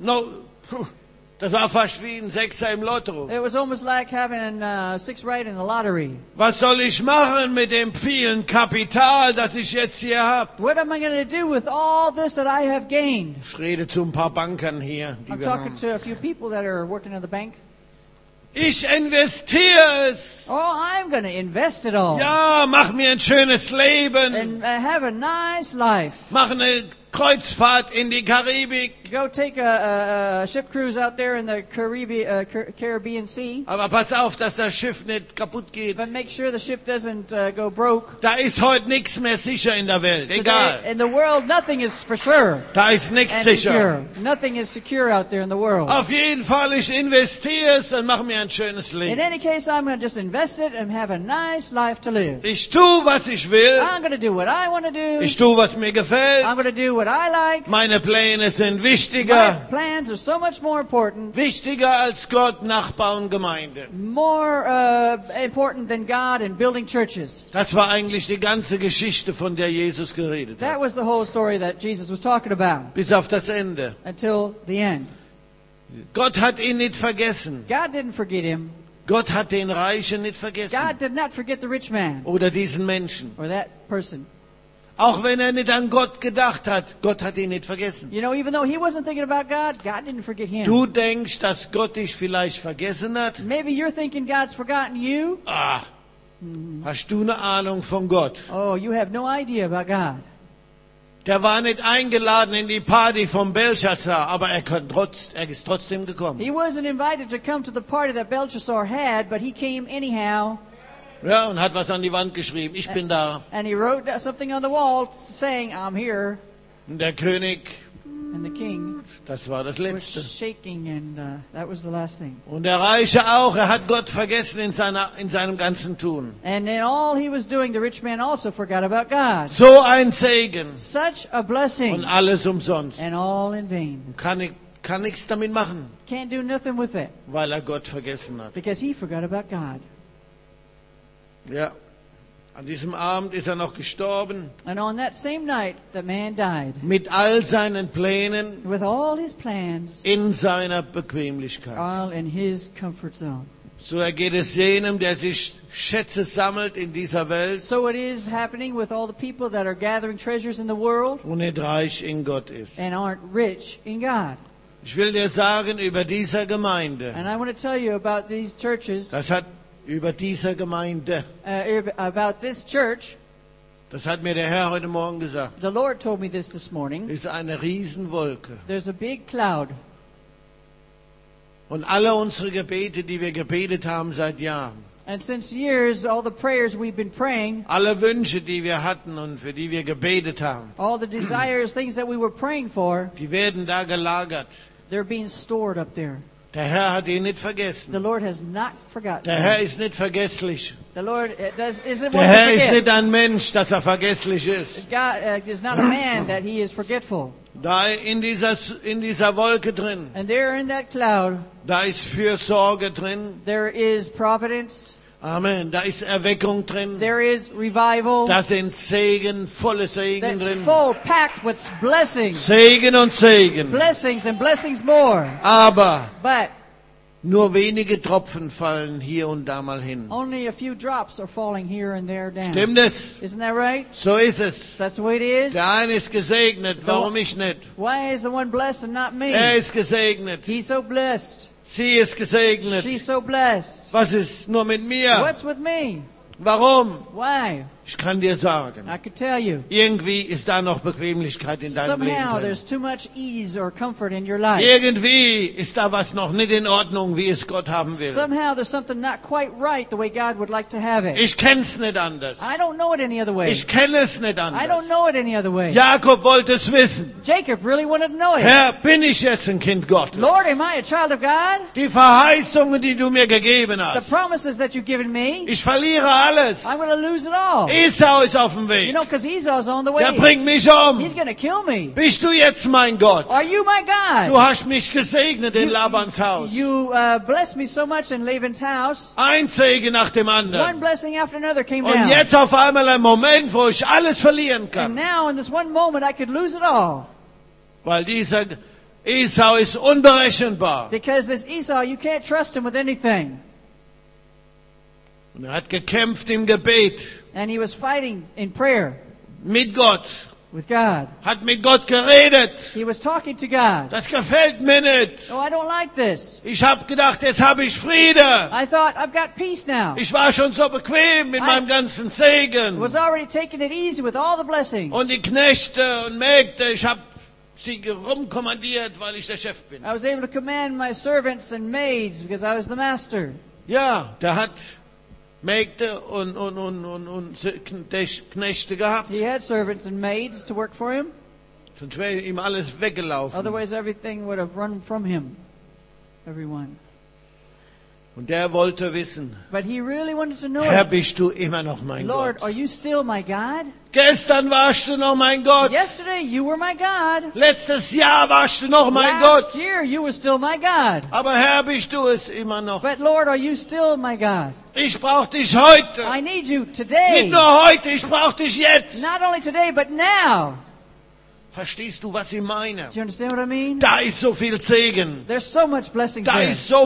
S1: Das war fast wie ein Sechser im Lotto.
S2: It was almost like having six right in the lottery.
S1: Was soll ich machen mit dem vielen Kapital, das ich jetzt hier habe?
S2: What am I going to do with all this that I have gained?
S1: Ich rede zu ein paar Bankern hier, die
S2: I'm
S1: wir
S2: talking
S1: haben.
S2: to a few people that are working in the bank.
S1: Ich investiere es.
S2: Oh, I'm going to invest it all.
S1: Ja, mach mir ein schönes Leben.
S2: And have a nice life.
S1: Mach eine Kreuzfahrt in die Karibik.
S2: Go take a ship cruise out there in the Caribbean Sea.
S1: Aber pass auf, dass das Schiff nicht kaputt geht.
S2: But make sure the ship doesn't go broke.
S1: Da ist heute nichts mehr sicher in der Welt.
S2: Today,
S1: Egal.
S2: in the world, nothing is for sure
S1: Da ist nichts
S2: and
S1: sicher.
S2: secure. Nothing is secure out there in the world.
S1: Auf jeden Fall, ich investiere es und mache mir ein schönes
S2: In
S1: Leben.
S2: any case, I'm going to just invest it and have a nice life to live.
S1: Ich tue, was ich will.
S2: I'm going to do what I want to do.
S1: Ich tue, was mir gefällt.
S2: I'm going to do what I like.
S1: Meine Pläne sind
S2: My
S1: wichtiger.
S2: plans are so much more important,
S1: Wichtiger als Gott, Nachbar und Gemeinde.
S2: more important than God and building churches.
S1: Das war eigentlich die ganze Geschichte, von der Jesus geredet
S2: That
S1: hat.
S2: was the whole story that Jesus was talking about
S1: Bis auf das Ende.
S2: until the end.
S1: Gott hat ihn nicht vergessen.
S2: God didn't forget him.
S1: Gott hat den Reichen nicht vergessen.
S2: God did not forget the rich man
S1: Oder diesen Menschen.
S2: or that person.
S1: Auch wenn er nicht an Gott gedacht hat, Gott hat ihn nicht vergessen.
S2: You know, even though he wasn't thinking about God, God didn't forget him.
S1: Du denkst, dass Gott dich vielleicht vergessen hat?
S2: Maybe you're thinking God's forgotten you.
S1: Ah, hast du eine Ahnung von Gott?
S2: Oh, you have no idea about God.
S1: Der war nicht eingeladen in die Party von Belshazzar, aber er ist trotzdem gekommen.
S2: He wasn't invited to come to the party that Belshazzar had, but he came anyhow.
S1: Ja, und hat was an die Wand geschrieben. Ich bin da.
S2: And he wrote something on the wall saying, I'm here.
S1: Und der König,
S2: And the king
S1: das war das
S2: was
S1: Letzte.
S2: shaking, and that was the last thing.
S1: Und der Reiche auch, er hat Gott vergessen in seinem ganzen Tun.
S2: And in all he was doing, the rich man also forgot about God.
S1: So ein Segen
S2: Such a blessing,
S1: und alles umsonst.
S2: and all in vain.
S1: Kann nichts damit machen,
S2: Can't do nothing with it,
S1: weil er Gott vergessen hat.
S2: because he forgot about God.
S1: Ja, an diesem Abend ist er noch gestorben.
S2: And on that same night, the man died
S1: Mit all seinen Plänen
S2: with all his plans,
S1: in seiner Bequemlichkeit.
S2: all in his comfort zone.
S1: So ergeht es jenem, der sich Schätze sammelt in dieser Welt
S2: So it is happening with all the people that are gathering treasures in the world
S1: und nicht reich in Gott ist.
S2: and aren't rich in God.
S1: Ich will dir sagen, über dieser Gemeinde,
S2: And I want to tell you about these churches,
S1: das hat über dieser Gemeinde,
S2: about this church.
S1: das hat mir der Herr heute Morgen gesagt,
S2: The Lord told me this morning.
S1: ist eine Riesenwolke.
S2: There's a big cloud.
S1: Und alle unsere Gebete, die wir gebetet haben seit Jahren,
S2: And since years, all the prayers we've been praying,
S1: alle Wünsche, die wir hatten und für die wir gebetet haben,
S2: all the desires, things that we were praying for,
S1: die werden da gelagert.
S2: they're being stored up there.
S1: Der Herr hat ihn nicht
S2: The
S1: vergessen.
S2: Lord has not forgotten.
S1: Der Herr ist nicht vergesslich.
S2: The Lord isn't
S1: Der
S2: one
S1: Herr
S2: to
S1: ist
S2: forget.
S1: nicht ein Mensch, dass er vergesslich ist.
S2: God is not a man that he is forgetful.
S1: Da in dieser Wolke drin,
S2: And there in that cloud,
S1: da ist Fürsorge drin.
S2: there is providence,
S1: Amen. Da ist Erweckung drin.
S2: there is revival,
S1: Da sind Segen, volle Segen
S2: that's
S1: drin.
S2: full, packed with blessings.
S1: Segen und Segen.
S2: Blessings and blessings more.
S1: Aber
S2: But
S1: nur wenige Tropfen fallen hier und da mal hin.
S2: only a few drops are falling here and there down.
S1: Stimmt es?
S2: Isn't that right?
S1: So ist es.
S2: That's the way it is.
S1: Der eine ist gesegnet, warum ich nicht?
S2: Why is the one blessed and not me?
S1: Er ist gesegnet.
S2: He's so blessed.
S1: Sie ist gesegnet.
S2: She's so blessed.
S1: Was ist nur mit mir?
S2: What's with me?
S1: Warum?
S2: Why?
S1: Ich kann dir sagen,
S2: I could tell you.
S1: irgendwie ist da noch Bequemlichkeit in deinem Leben
S2: Somehow
S1: drin.
S2: there's too much ease or comfort in your life.
S1: Irgendwie ist da was noch nicht in Ordnung, wie es Gott haben will.
S2: Somehow there's something not quite right the way God would like to have it.
S1: Ich kenn's nicht anders.
S2: I don't know it any other way.
S1: Ich kenne es nicht
S2: I don't
S1: anders.
S2: know it any other way.
S1: Jakob wollte es wissen.
S2: Jacob really wanted to know it.
S1: Herr, bin ich jetzt ein Kind Gottes?
S2: Lord, am I a child of God?
S1: Die Verheißungen, die du mir gegeben
S2: The
S1: hast.
S2: promises that you've given me,
S1: Ich verliere alles.
S2: I'm going to lose it all.
S1: Esau ist auf dem
S2: You
S1: Weg.
S2: know, because Esau's on the
S1: Der
S2: way.
S1: bringt mich um.
S2: He's going to kill me.
S1: Bist du jetzt mein Gott?
S2: Are you my
S1: Du
S2: God?
S1: hast mich gesegnet in Labans Haus.
S2: You blessed me so much in Laban's house.
S1: Ein Segen nach dem
S2: One
S1: anderen.
S2: blessing after another came
S1: Und
S2: down.
S1: jetzt auf einmal ein Moment, wo ich alles verlieren
S2: And
S1: kann.
S2: now in this one moment I could lose it all.
S1: Weil dieser Esau ist unberechenbar.
S2: Because this Esau, you can't trust him with anything.
S1: Und er hat gekämpft im Gebet
S2: And he was fighting in prayer
S1: mit Gott.
S2: with God.
S1: Hat mit Gott geredet.
S2: He was talking to God.
S1: Das gefällt mir nicht.
S2: Oh, I don't like this.
S1: Ich habe gedacht, jetzt habe ich Friede.
S2: I thought, I've got peace now.
S1: Ich war schon so bequem mit meinem ganzen Segen.
S2: Was already taking it easy with all the blessings.
S1: Und die Knechte und Mägde, ich habe sie rumkommandiert, weil ich der Chef bin.
S2: I was able to command my servants and maids because I was the master.
S1: Ja, der hat Mägde und Knechte gehabt.
S2: He had servants and maids to work for him.
S1: Sonst wäre ihm alles weggelaufen.
S2: Otherwise, everything would have run from him. Everyone.
S1: Und der wollte wissen,
S2: But he really wanted to know,
S1: Herr, bist du immer noch mein
S2: Lord,
S1: Gott?
S2: are you still my God?
S1: Gestern warst du noch mein Gott.
S2: Yesterday, you were my God.
S1: Letztes Jahr warst du noch mein
S2: Last
S1: Gott.
S2: year, you were still my God.
S1: Aber Herr, bist du es immer noch?
S2: But Lord, are you still my God?
S1: Ich brauche dich heute.
S2: I need you
S1: Nicht
S2: today.
S1: nur heute, ich brauche dich jetzt.
S2: Not only today, but now.
S1: Verstehst du, was ich meine?
S2: Do you understand what I mean?
S1: Da ist so viel Segen.
S2: There's so much blessings
S1: Da
S2: there.
S1: ist so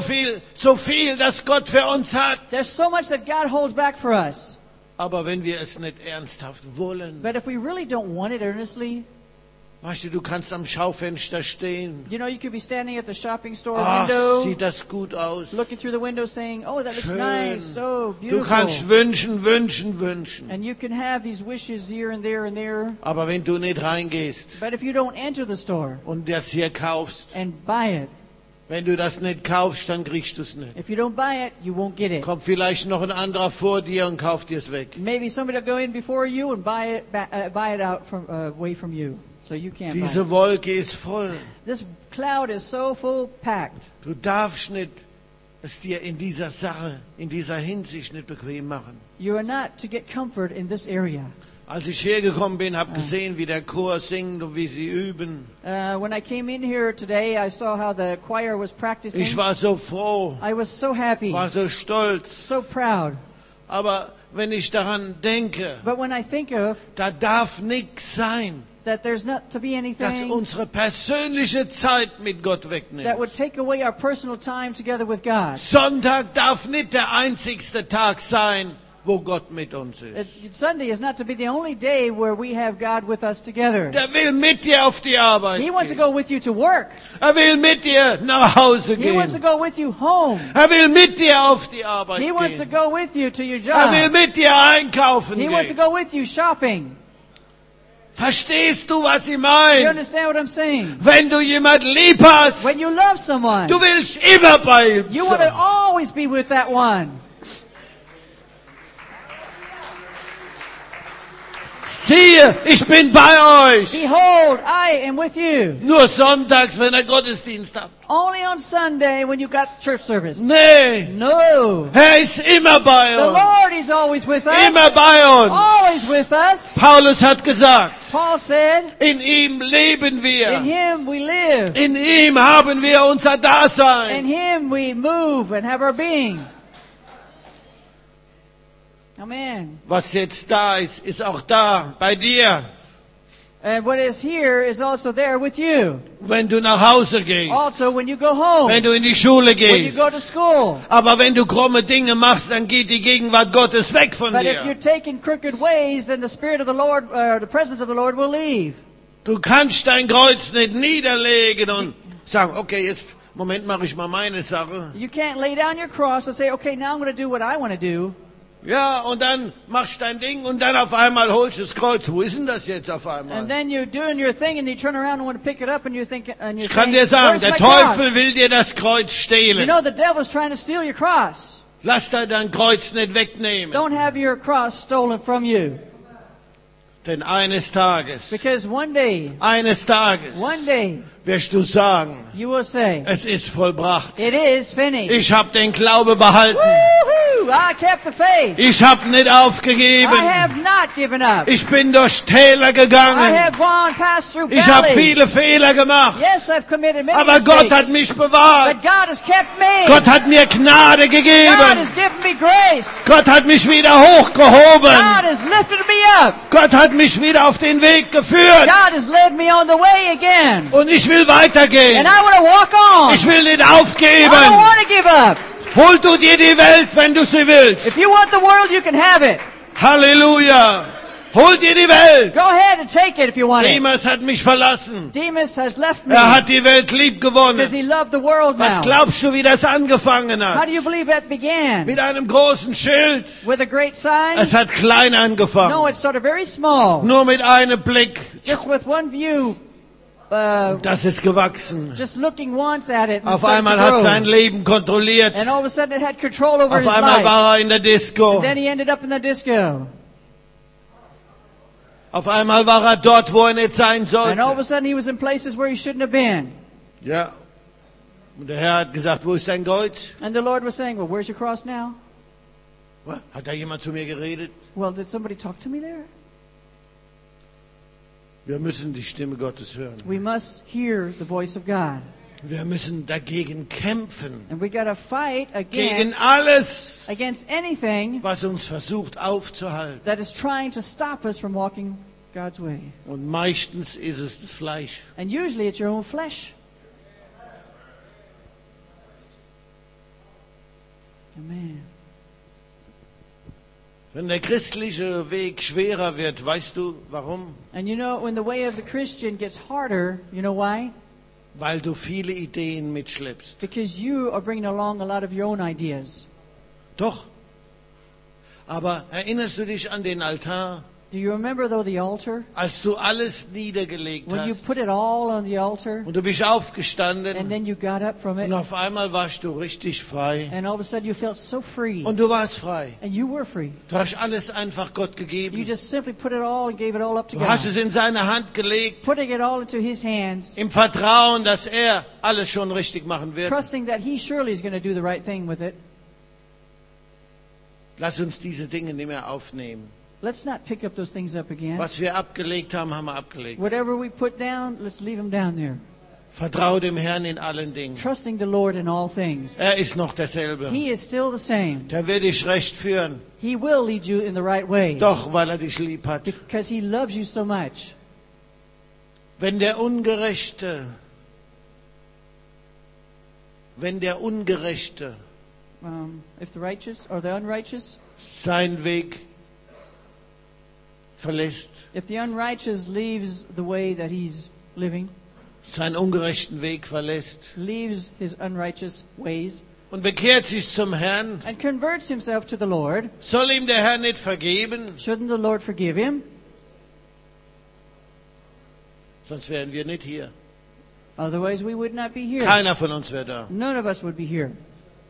S1: viel, das Gott für uns hat.
S2: There's so much that God holds back for us.
S1: Aber wenn wir es nicht ernsthaft wollen,
S2: But if we really don't want it earnestly,
S1: weißt du, du kannst am Schaufenster stehen.
S2: you know, you could be standing at the shopping store
S1: Ach,
S2: window,
S1: sieht das gut aus.
S2: looking through the window saying, oh, that looks
S1: Schön.
S2: nice, so
S1: Du kannst
S2: beautiful.
S1: wünschen.
S2: And you can have these wishes here and there and there.
S1: Aber wenn du nicht reingehst
S2: But if you don't enter the store
S1: und das hier kaufst,
S2: and buy it,
S1: wenn du das nicht kaufst, dann kriegst du es nicht.
S2: if you don't buy it, you won't get it.
S1: Kommt vielleicht noch ein anderer vor dir und kauft dir es weg.
S2: Maybe somebody will go in before you and buy it out from away from you, so you can't buy
S1: Diese
S2: it.
S1: Wolke ist voll.
S2: This cloud is so full packed.
S1: Du darfst nicht es dir in dieser Sache, in dieser Hinsicht nicht bequem machen.
S2: You are not to get comfort in this area.
S1: Als ich hergekommen bin, habe gesehen, wie der Chor singt und wie sie üben.
S2: When I came in here today, I saw how the choir was practicing.
S1: Ich war so froh,
S2: I was so happy,
S1: war so stolz.
S2: so proud.
S1: Aber wenn ich daran denke,
S2: But when I think of
S1: da darf nichts sein,
S2: that there's not to be
S1: das
S2: anything
S1: unsere persönliche Zeit mit Gott
S2: that
S1: wegnimmt.
S2: would take away our personal time together with God.
S1: Sonntag darf nicht der einzigste Tag sein, wo Gott mit uns ist.
S2: Sunday is not to be the only day where we have God with us together.
S1: Der will mit dir auf die Arbeit
S2: He wants to
S1: gehen.
S2: go with you to work.
S1: Er will mit dir nach Hause
S2: He wants to
S1: gehen.
S2: go with you home.
S1: Er will mit dir auf die Arbeit
S2: He wants to
S1: gehen.
S2: go with you to your
S1: Er will
S2: job.
S1: mit dir einkaufen
S2: He wants to
S1: gehen.
S2: go with you shopping.
S1: Verstehst du, was ich
S2: You
S1: meine?
S2: understand what I'm saying?
S1: Wenn du jemand lieb hast,
S2: When you love someone,
S1: du willst immer bei ihm
S2: you want to
S1: sein.
S2: always be with that one.
S1: Siehe, ich bin bei euch.
S2: Behold, I am with you.
S1: Nur sonntags, wenn ihr Gottesdienst habt.
S2: Only on Sunday when you got church service.
S1: Nee,
S2: No.
S1: er ist immer bei
S2: The
S1: uns.
S2: Lord is always with
S1: Immer
S2: us.
S1: bei uns.
S2: Always with us.
S1: Paulus hat gesagt,
S2: Paul said,
S1: in ihm leben
S2: in
S1: wir.
S2: Him we live.
S1: In ihm haben wir unser
S2: In
S1: Dasein.
S2: Him we move and have our being. Amen.
S1: Was jetzt da ist, ist auch da bei dir.
S2: And what is here is also there with you.
S1: Wenn du nach Hause gehst,
S2: Also when you go home.
S1: wenn du in die Schule
S2: When you
S1: gehst.
S2: go to school.
S1: Aber wenn du krumme Dinge machst, dann geht die Gegenwart Gottes weg von
S2: But if you're
S1: dir.
S2: taking crooked ways, then the Spirit of the Lord, the presence of the Lord will leave.
S1: Du kannst dein Kreuz nicht niederlegen und sagen, okay, jetzt, Moment, mache ich mal meine Sache.
S2: You can't lay down your cross and say, okay, now I'm going to do what I want to do.
S1: Ja, und dann machst dein Ding und dann auf einmal holst du das Kreuz. Wo ist denn das jetzt auf
S2: And
S1: einmal?
S2: then you're doing your thing and you turn around and want to pick it up and you're thinking, and you're
S1: Ich kann
S2: saying,
S1: dir sagen,
S2: where's
S1: der
S2: my
S1: Teufel
S2: cross?
S1: will dir das Kreuz
S2: You
S1: stehlen.
S2: know the devil's trying to steal your cross.
S1: Lass da dein Kreuz nicht wegnehmen.
S2: Don't have your cross stolen from you.
S1: Denn eines Tages
S2: Because one day,
S1: wirst du sagen,
S2: you will say,
S1: es ist vollbracht.
S2: it is finished.
S1: Ich habe den Glaube behalten.
S2: Woo-hoo! I kept the faith.
S1: Ich habe nicht
S2: I
S1: aufgegeben.
S2: have not given up.
S1: Ich bin durch Täler
S2: I
S1: gegangen.
S2: have passed through
S1: Ich habe
S2: valleys.
S1: viele Fehler gemacht.
S2: Yes, I've committed many
S1: Aber
S2: mistakes.
S1: Gott hat mich bewahrt.
S2: But God has kept me.
S1: Gott hat mir Gnade
S2: God
S1: gegeben.
S2: has given me grace.
S1: Gott hat mich wieder hochgehoben.
S2: God has lifted me up.
S1: Gott hat mich wieder auf den Weg geführt.
S2: God has led me on the way again.
S1: Und ich will weitergehen.
S2: And I want to walk on.
S1: Ich will nicht
S2: I don't
S1: aufgeben.
S2: want to give up.
S1: Hol du dir die Welt, wenn du sie willst.
S2: If you want the world, you can have it.
S1: Halleluja. Hol dir die Welt!
S2: Go ahead and take it if you want it.
S1: Demas hat mich verlassen.
S2: Demas has left me
S1: Er hat die Welt lieb gewonnen.
S2: because he loved the world
S1: Was
S2: now.
S1: glaubst du, wie das angefangen
S2: How
S1: hat?
S2: do you believe that began?
S1: Mit einem großen Schild.
S2: With a great sign?
S1: Es hat klein
S2: No,
S1: angefangen.
S2: it started very small.
S1: Nur mit einem Blick.
S2: Just with one view,
S1: Das ist gewachsen.
S2: just looking once at it. And
S1: Auf
S2: started
S1: einmal
S2: to
S1: hat
S2: grow.
S1: sein Leben kontrolliert.
S2: And all of a sudden it had control over
S1: Auf
S2: his
S1: einmal
S2: life.
S1: war er in der Disco.
S2: And then he ended up in the disco.
S1: Auf einmal war er dort, wo er nicht sein
S2: And all of
S1: sollte.
S2: a sudden he was in places where he shouldn't have been.
S1: Ja. Und der Herr hat gesagt, wo ist dein Kreuz?
S2: And the Lord was saying, well, where's your cross now?
S1: Was? Hat da jemand zu mir geredet?
S2: Well, did somebody talk to me there?
S1: Wir müssen die Stimme Gottes hören.
S2: We must hear the voice of God.
S1: Wir müssen dagegen kämpfen.
S2: And we got to fight
S1: Gegen alles,
S2: against anything
S1: was uns versucht aufzuhalten.
S2: that is trying to stop us from walking God's way.
S1: Und meistens ist es das Fleisch.
S2: And usually it's your own flesh. Amen.
S1: Wenn der christliche Weg schwerer wird, weißt du warum?
S2: And you know, when the way of the Christian gets harder, you know why?
S1: Weil du viele Ideen mitschleppst.
S2: Because you are bringing along a lot of your own ideas.
S1: Doch. Aber erinnerst du dich an den Altar,
S2: Do you remember, though, the altar?
S1: als du alles niedergelegt
S2: When you
S1: hast
S2: put it all on the altar,
S1: und du bist
S2: and
S1: aufgestanden
S2: then you got up from it,
S1: und auf einmal warst du richtig frei
S2: and all of a sudden you felt so free.
S1: und du warst frei.
S2: And you were free.
S1: Du hast alles einfach Gott
S2: You
S1: gegeben.
S2: just simply put it all and gave it all up to
S1: Du hast
S2: God.
S1: es in seine Hand gelegt,
S2: Putting it all into His hands,
S1: im Vertrauen, dass er alles schon richtig machen wird.
S2: trusting that He surely is going to do the right thing with it.
S1: Lass uns diese Dinge nicht mehr aufnehmen.
S2: Let's not pick up those things up again.
S1: Was wir abgelegt haben, haben wir abgelegt.
S2: Whatever we put down, let's leave them down there.
S1: Vertraue dem Herrn in allen Dingen.
S2: Trusting the Lord in all things.
S1: Er ist noch derselbe.
S2: He is still the same.
S1: Der wird dich recht führen.
S2: He will lead you in the right way.
S1: Doch, weil er dich lieb hat.
S2: Because He loves you so much.
S1: Wenn der Ungerechte
S2: If the righteous or the unrighteous,
S1: seinen Weg verlässt,
S2: if the unrighteous leaves the way that he's living,
S1: seinen ungerechten Weg verlässt
S2: leaves his unrighteous ways,
S1: und bekehrt sich zum Herrn,
S2: and converts himself to the Lord,
S1: soll ihm der Herr nicht vergeben?
S2: shouldn't the Lord forgive him?
S1: Sonst wären wir nicht hier.
S2: Otherwise we would not be here.
S1: Keiner von uns wäre da.
S2: None of us would be here.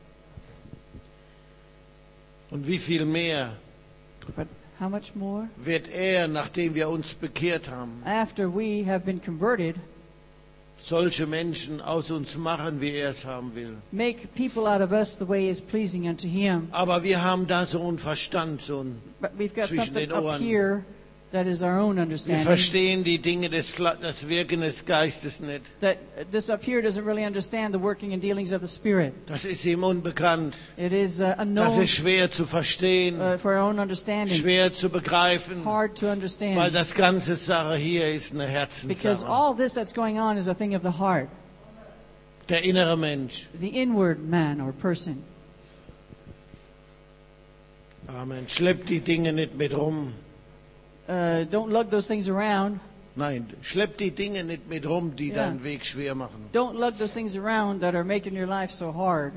S1: Und wie viel mehr
S2: But how much more?
S1: wird er, nachdem wir uns bekehrt haben,
S2: After we have been converted,
S1: solche Menschen aus uns machen, wie er es haben will.
S2: make people out of us the way is pleasing unto Him.
S1: Aber wir haben da so einen Verstand, so einen,
S2: But we've got
S1: Zwischen
S2: something
S1: den
S2: up
S1: Ohren.
S2: here that is our own
S1: wir
S2: understanding.
S1: verstehen die Dinge das Wirken des Geistes nicht.
S2: That this up here doesn't really understand the working and dealings of the Spirit.
S1: Das ist ihm unbekannt.
S2: It is
S1: Das
S2: unknown
S1: ist schwer zu verstehen,
S2: for our own understanding.
S1: schwer zu begreifen,
S2: Hard to
S1: weil
S2: understand.
S1: das ganze Sache hier ist eine
S2: Because
S1: Herzenssache.
S2: all this that's going on is a thing of the heart.
S1: Der innere Mensch.
S2: The inward man or person.
S1: Amen. Schlepp die Dinge nicht mit rum.
S2: Don't lug those things around.
S1: Nein, schlepp die Dinge nicht mit rum, die
S2: Ja.
S1: deinen Weg schwer machen.
S2: Don't lug those things around that are making your life so hard.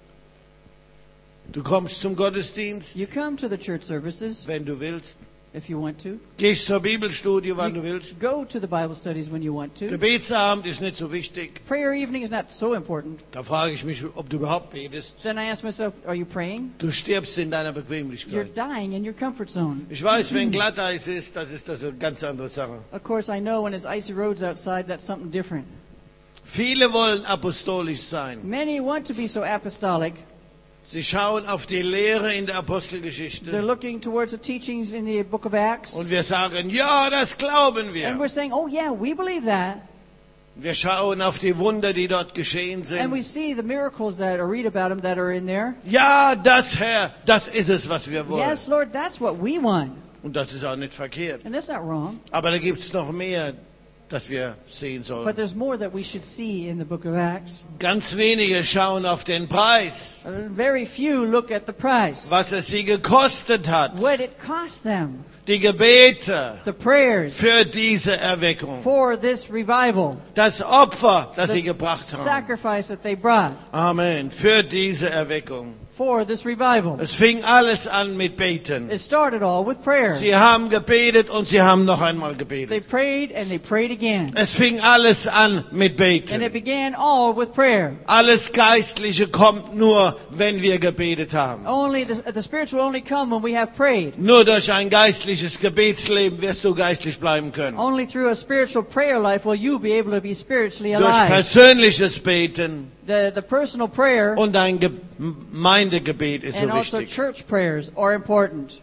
S1: Du kommst zum Gottesdienst,
S2: You come to the church services
S1: wenn du willst.
S2: if you want to.
S1: Gehst zur Bibelstudie, wann du
S2: You
S1: willst.
S2: go to the Bible studies when you want to.
S1: Gebetsabend ist nicht so wichtig.
S2: Prayer evening is not so important.
S1: Da frage ich mich, ob du überhaupt betest.
S2: Then I ask myself, are you praying?
S1: Du stirbst in deiner
S2: You're
S1: Bequemlichkeit.
S2: dying in your comfort zone.
S1: Ich weiß, wenn Glatteis ist, das ist eine ganz andere Sache.
S2: Of course, I know when it's icy roads outside, that's something different.
S1: Viele wollen apostolisch sein.
S2: Many want to be so apostolic.
S1: Sie schauen auf die Lehre in der
S2: They're
S1: Apostelgeschichte.
S2: looking towards the teachings in the book of Acts.
S1: Und wir sagen, ja, das glauben
S2: And
S1: wir.
S2: we're saying, oh yeah, we believe that.
S1: Wir schauen auf die Wunder, die dort geschehen
S2: And we
S1: sind.
S2: see the miracles that or read about them that are in there.
S1: Ja, das, Herr, das ist es, was wir wollen.
S2: Yes, Lord, that's what we want.
S1: Und das ist auch nicht verkehrt.
S2: And that's not wrong.
S1: Aber da gibt es noch mehr. das wir sehen
S2: But
S1: sollen.
S2: there's more that we should see in the book of Acts.
S1: Ganz wenige schauen auf den Preis,
S2: Very few look at the price.
S1: was es sie gekostet hat,
S2: What it cost them.
S1: die Gebete
S2: The prayers
S1: für diese Erweckung,
S2: for this revival.
S1: das Opfer, das sie
S2: The
S1: gebracht haben.
S2: sacrifice that they brought
S1: Amen. Für diese Erweckung.
S2: for this revival.
S1: Es fing alles an mit Beten.
S2: It started all with prayer.
S1: Sie haben gebetet und sie haben noch einmal
S2: They
S1: gebetet.
S2: prayed and they prayed again.
S1: Es fing alles an mit
S2: And
S1: Beten.
S2: it began all with prayer.
S1: Alles Geistliche kommt nur, wenn wir gebetet haben.
S2: Only the spiritual only come when we have prayed.
S1: Nur durch ein geistliches Gebetsleben wirst du geistlich bleiben können.
S2: Only through a spiritual prayer life will you be able to be spiritually
S1: Durch
S2: alive.
S1: persönliches Beten
S2: The personal prayer
S1: und ein Gemeindegebet ist so
S2: and also
S1: wichtig.
S2: church prayers are important.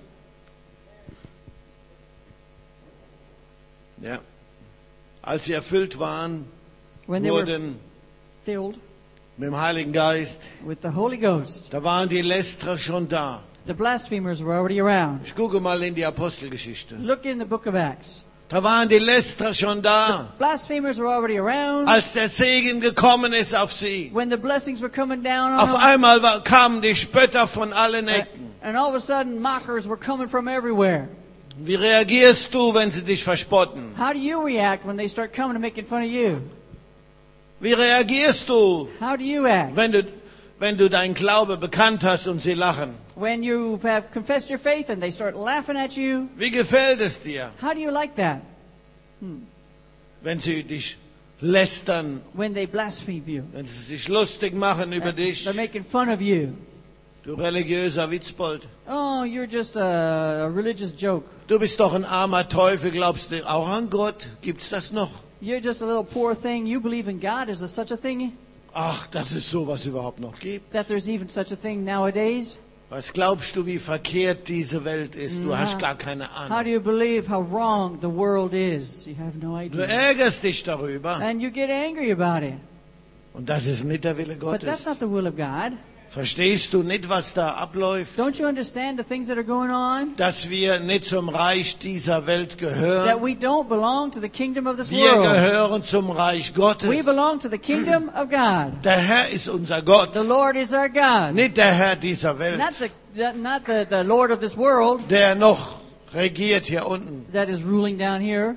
S1: Ja. Als sie erfüllt waren,
S2: When they were
S1: wurden
S2: filled
S1: mit dem Heiligen Geist,
S2: with the Holy Ghost,
S1: da waren die Lästerer schon da.
S2: the blasphemers were already around.
S1: Ich gucke mal in die Apostelgeschichte.
S2: Look in the book of Acts.
S1: Da waren die Lästerer schon da,
S2: Blasphemers were already around.
S1: als der Segen gekommen ist auf sie.
S2: When the blessings were coming down on
S1: Auf
S2: them,
S1: einmal kamen die Spötter von allen Ecken.
S2: and all of a sudden mockers were coming from everywhere.
S1: Wie reagierst du, wenn sie dich verspotten?
S2: How do you react when they start coming and making fun of you?
S1: Wie reagierst du,
S2: How do you act
S1: wenn du deinen Glaube bekannt hast und sie lachen?
S2: when you have confessed your faith and they start laughing at you?
S1: Wie gefällt es dir,
S2: How do you like that
S1: wenn sie dich lästern,
S2: when they blaspheme you?
S1: wenn sie sich lustig machen über dich?
S2: They're making fun of you.
S1: Du religiöser Witzbold.
S2: Oh, you're just a religious joke.
S1: Du bist doch ein armer Teufel, glaubst du auch an Gott? Gibt's das noch?
S2: You're just a little poor thing. You believe in God. Is there such a thing?
S1: Ach, dass es sowas überhaupt noch gibt.
S2: That there's even such a thing nowadays?
S1: Was glaubst du, wie verkehrt diese Welt ist? Du hast gar keine
S2: How
S1: Ahnung.
S2: do you believe how wrong the world is? You have no
S1: Du
S2: idea.
S1: ärgerst dich darüber.
S2: And you get angry about it.
S1: Und das ist nicht der Wille
S2: But
S1: Gottes.
S2: that's not the will of God.
S1: Verstehst du nicht, was da abläuft?
S2: Don't you understand the things that are going on?
S1: Dass wir nicht zum Reich dieser Welt
S2: That
S1: gehören.
S2: we don't belong to the kingdom of this
S1: Wir
S2: world.
S1: gehören zum Reich Gottes.
S2: We belong to the kingdom of God.
S1: Der Herr ist unser Gott,
S2: The Lord is our God.
S1: nicht der Herr dieser Welt,
S2: Not the Lord of this world
S1: der noch regiert hier unten.
S2: that is ruling down here.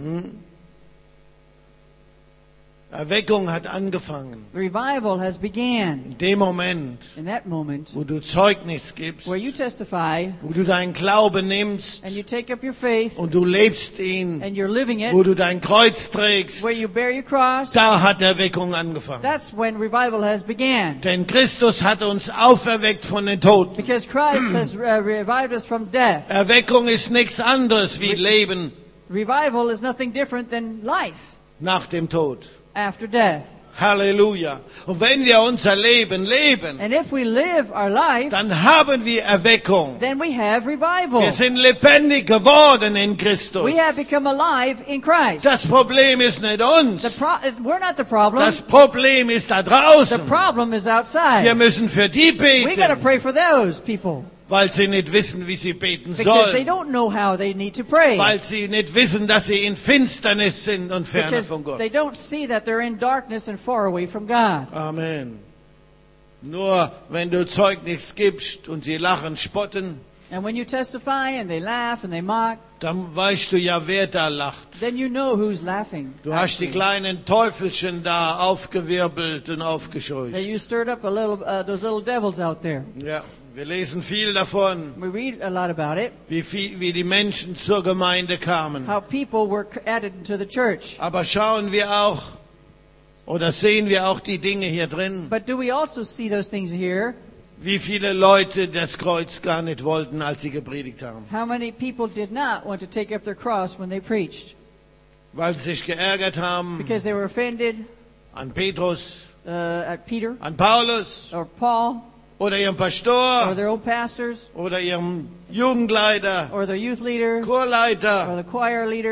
S1: Erweckung hat angefangen.
S2: Revival has began
S1: In dem Moment,
S2: in that moment
S1: wo du Zeugnis gibst,
S2: where you testify
S1: wo du deinen Glauben nimmst
S2: and you take up your faith
S1: und du lebst ihn,
S2: and you're living
S1: wo
S2: it,
S1: du dein Kreuz trägst,
S2: where you bear your cross.
S1: da hat Erweckung angefangen.
S2: That's when revival has began.
S1: Denn Christus hat uns auferweckt von den Toten.
S2: Because Christ has revived us from death.
S1: Erweckung ist nichts anderes wie Leben
S2: Revival is nothing different than life
S1: nach dem Tod.
S2: after death.
S1: Halleluja. Und wenn wir unser Leben leben,
S2: And if we live our life,
S1: dann haben wir Erweckung.
S2: then we have revival.
S1: Wir sind lebendig geworden in Christus.
S2: We have become alive in Christ.
S1: Das Problem ist nicht uns.
S2: We're not the problem.
S1: Das Problem ist da
S2: The
S1: draußen.
S2: problem is
S1: Wir
S2: outside.
S1: müssen für die
S2: We got to
S1: beten,
S2: pray for those people
S1: weil sie nicht wissen, wie sie beten
S2: because they
S1: sollen.
S2: don't know how they need to pray.
S1: Weil sie nicht wissen, dass sie in Finsternis sind und ferne
S2: Because
S1: von Gott.
S2: they don't see that they're in darkness and far away from God.
S1: Amen. Nur wenn du Zeugnis gibst und sie lachen, spotten,
S2: And when you testify and they laugh and they mock,
S1: dann weißt du ja, wer da lacht.
S2: then you know who's laughing.
S1: Du hast die kleinen Teufelchen da aufgewirbelt und
S2: That
S1: aufgescheucht.
S2: you stirred up those little devils out there.
S1: Ja, wir lesen viel davon,
S2: We read a lot about it.
S1: wie die Menschen zur Gemeinde kamen.
S2: How people were added into the church.
S1: Aber schauen wir auch, oder sehen wir auch die Dinge hier drin,
S2: But do we also see those things here?
S1: wie viele Leute das Kreuz gar nicht wollten, als sie gepredigt haben.
S2: How many people did not want to take up their cross when they preached?
S1: Weil sie sich geärgert haben
S2: Because they were offended
S1: an Petrus,
S2: at Peter
S1: an Paulus
S2: or Paul
S1: oder ihrem
S2: or
S1: Pastor
S2: their own pastors
S1: oder ihrem Jugendleiter,
S2: or their youth leader or
S1: Chorleiter.
S2: the choir leader.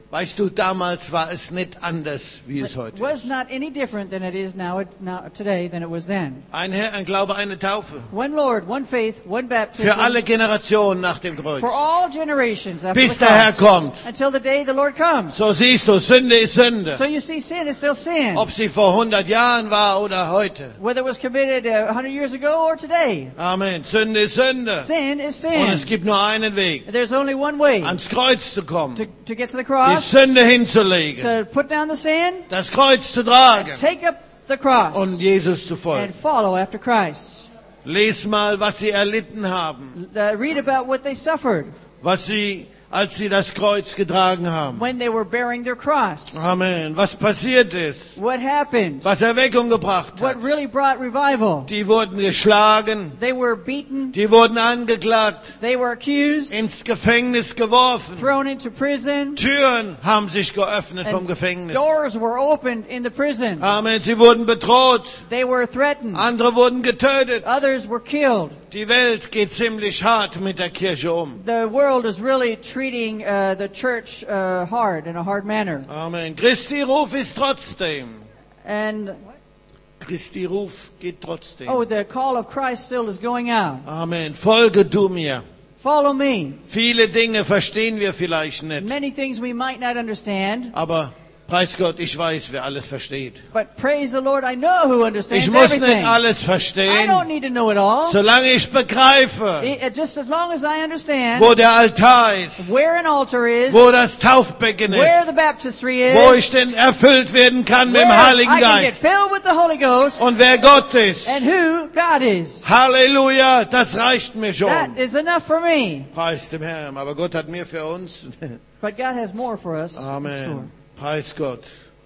S1: Weißt du, damals war es nicht anders, wie es
S2: It
S1: heute
S2: was
S1: ist.
S2: not any different than it is now today than it was then.
S1: Ein Herr, ein Glaube, eine Taufe.
S2: One Lord, one faith, one baptism.
S1: Für alle Generationen nach dem Kreuz.
S2: For all generations after
S1: Bis
S2: the
S1: der Herr
S2: cross,
S1: kommt.
S2: until the day the Lord comes.
S1: So siehst du, Sünde ist Sünde.
S2: So you see, sin is still sin,
S1: Ob sie vor 100 Jahren war oder heute.
S2: whether it was committed 100 years ago or today.
S1: Amen. Sünde ist Sünde.
S2: Sin is
S1: Und
S2: sin.
S1: es gibt nur einen Weg,
S2: There's only one way
S1: ans Kreuz zu kommen,
S2: to get to the
S1: die
S2: cross,
S1: Sünde hinzulegen,
S2: to put down the sin,
S1: das Kreuz zu tragen
S2: take up the cross,
S1: und Jesus zu
S2: and
S1: folgen.
S2: follow after Christ.
S1: Lies mal, was sie erlitten haben,
S2: Read about what they suffered
S1: was sie, als sie das Kreuz getragen haben.
S2: when they were bearing their cross.
S1: Amen. Was passiert ist,
S2: What happened?
S1: was Erweckung gebracht hat.
S2: What really brought revival?
S1: Die wurden geschlagen,
S2: They were beaten,
S1: die wurden angeklagt,
S2: they were accused,
S1: ins Gefängnis geworfen.
S2: thrown into prison,
S1: Türen haben sich geöffnet vom
S2: and
S1: Gefängnis.
S2: doors were opened in the prison.
S1: Amen. Sie wurden bedroht,
S2: They were threatened.
S1: andere wurden getötet.
S2: Others were killed.
S1: Die Welt geht ziemlich hart mit der Kirche um.
S2: The world is really treating the church hard, in a hard manner.
S1: Amen. Christi Ruf ist trotzdem.
S2: And,
S1: Christi Ruf geht trotzdem.
S2: oh, the call of Christ still is going out.
S1: Amen. Folge du mir.
S2: Follow me.
S1: Viele Dinge verstehen wir vielleicht nicht.
S2: Many things we might not understand,
S1: Aber preis Gott, ich weiß, wer alles versteht.
S2: but praise the Lord, I know who understands
S1: Ich muss
S2: everything.
S1: nicht alles
S2: I
S1: verstehen,
S2: don't need to know it all.
S1: solange ich begreife,
S2: Just as long as I understand
S1: wo der Altar ist,
S2: where an altar is,
S1: wo das Taufbecken
S2: where the
S1: ist,
S2: baptistry
S1: wo
S2: is,
S1: ich denn erfüllt werden kann mit
S2: where
S1: dem Heiligen
S2: I can get
S1: Geist
S2: filled with the Holy Ghost,
S1: und wer Gott ist.
S2: and who God is.
S1: Halleluja, das reicht mir
S2: That
S1: schon.
S2: is enough for me.
S1: Preis dem Herrn. Aber Gott hat mir für uns.
S2: But God has more for us in store.
S1: Amen. Preis Gott.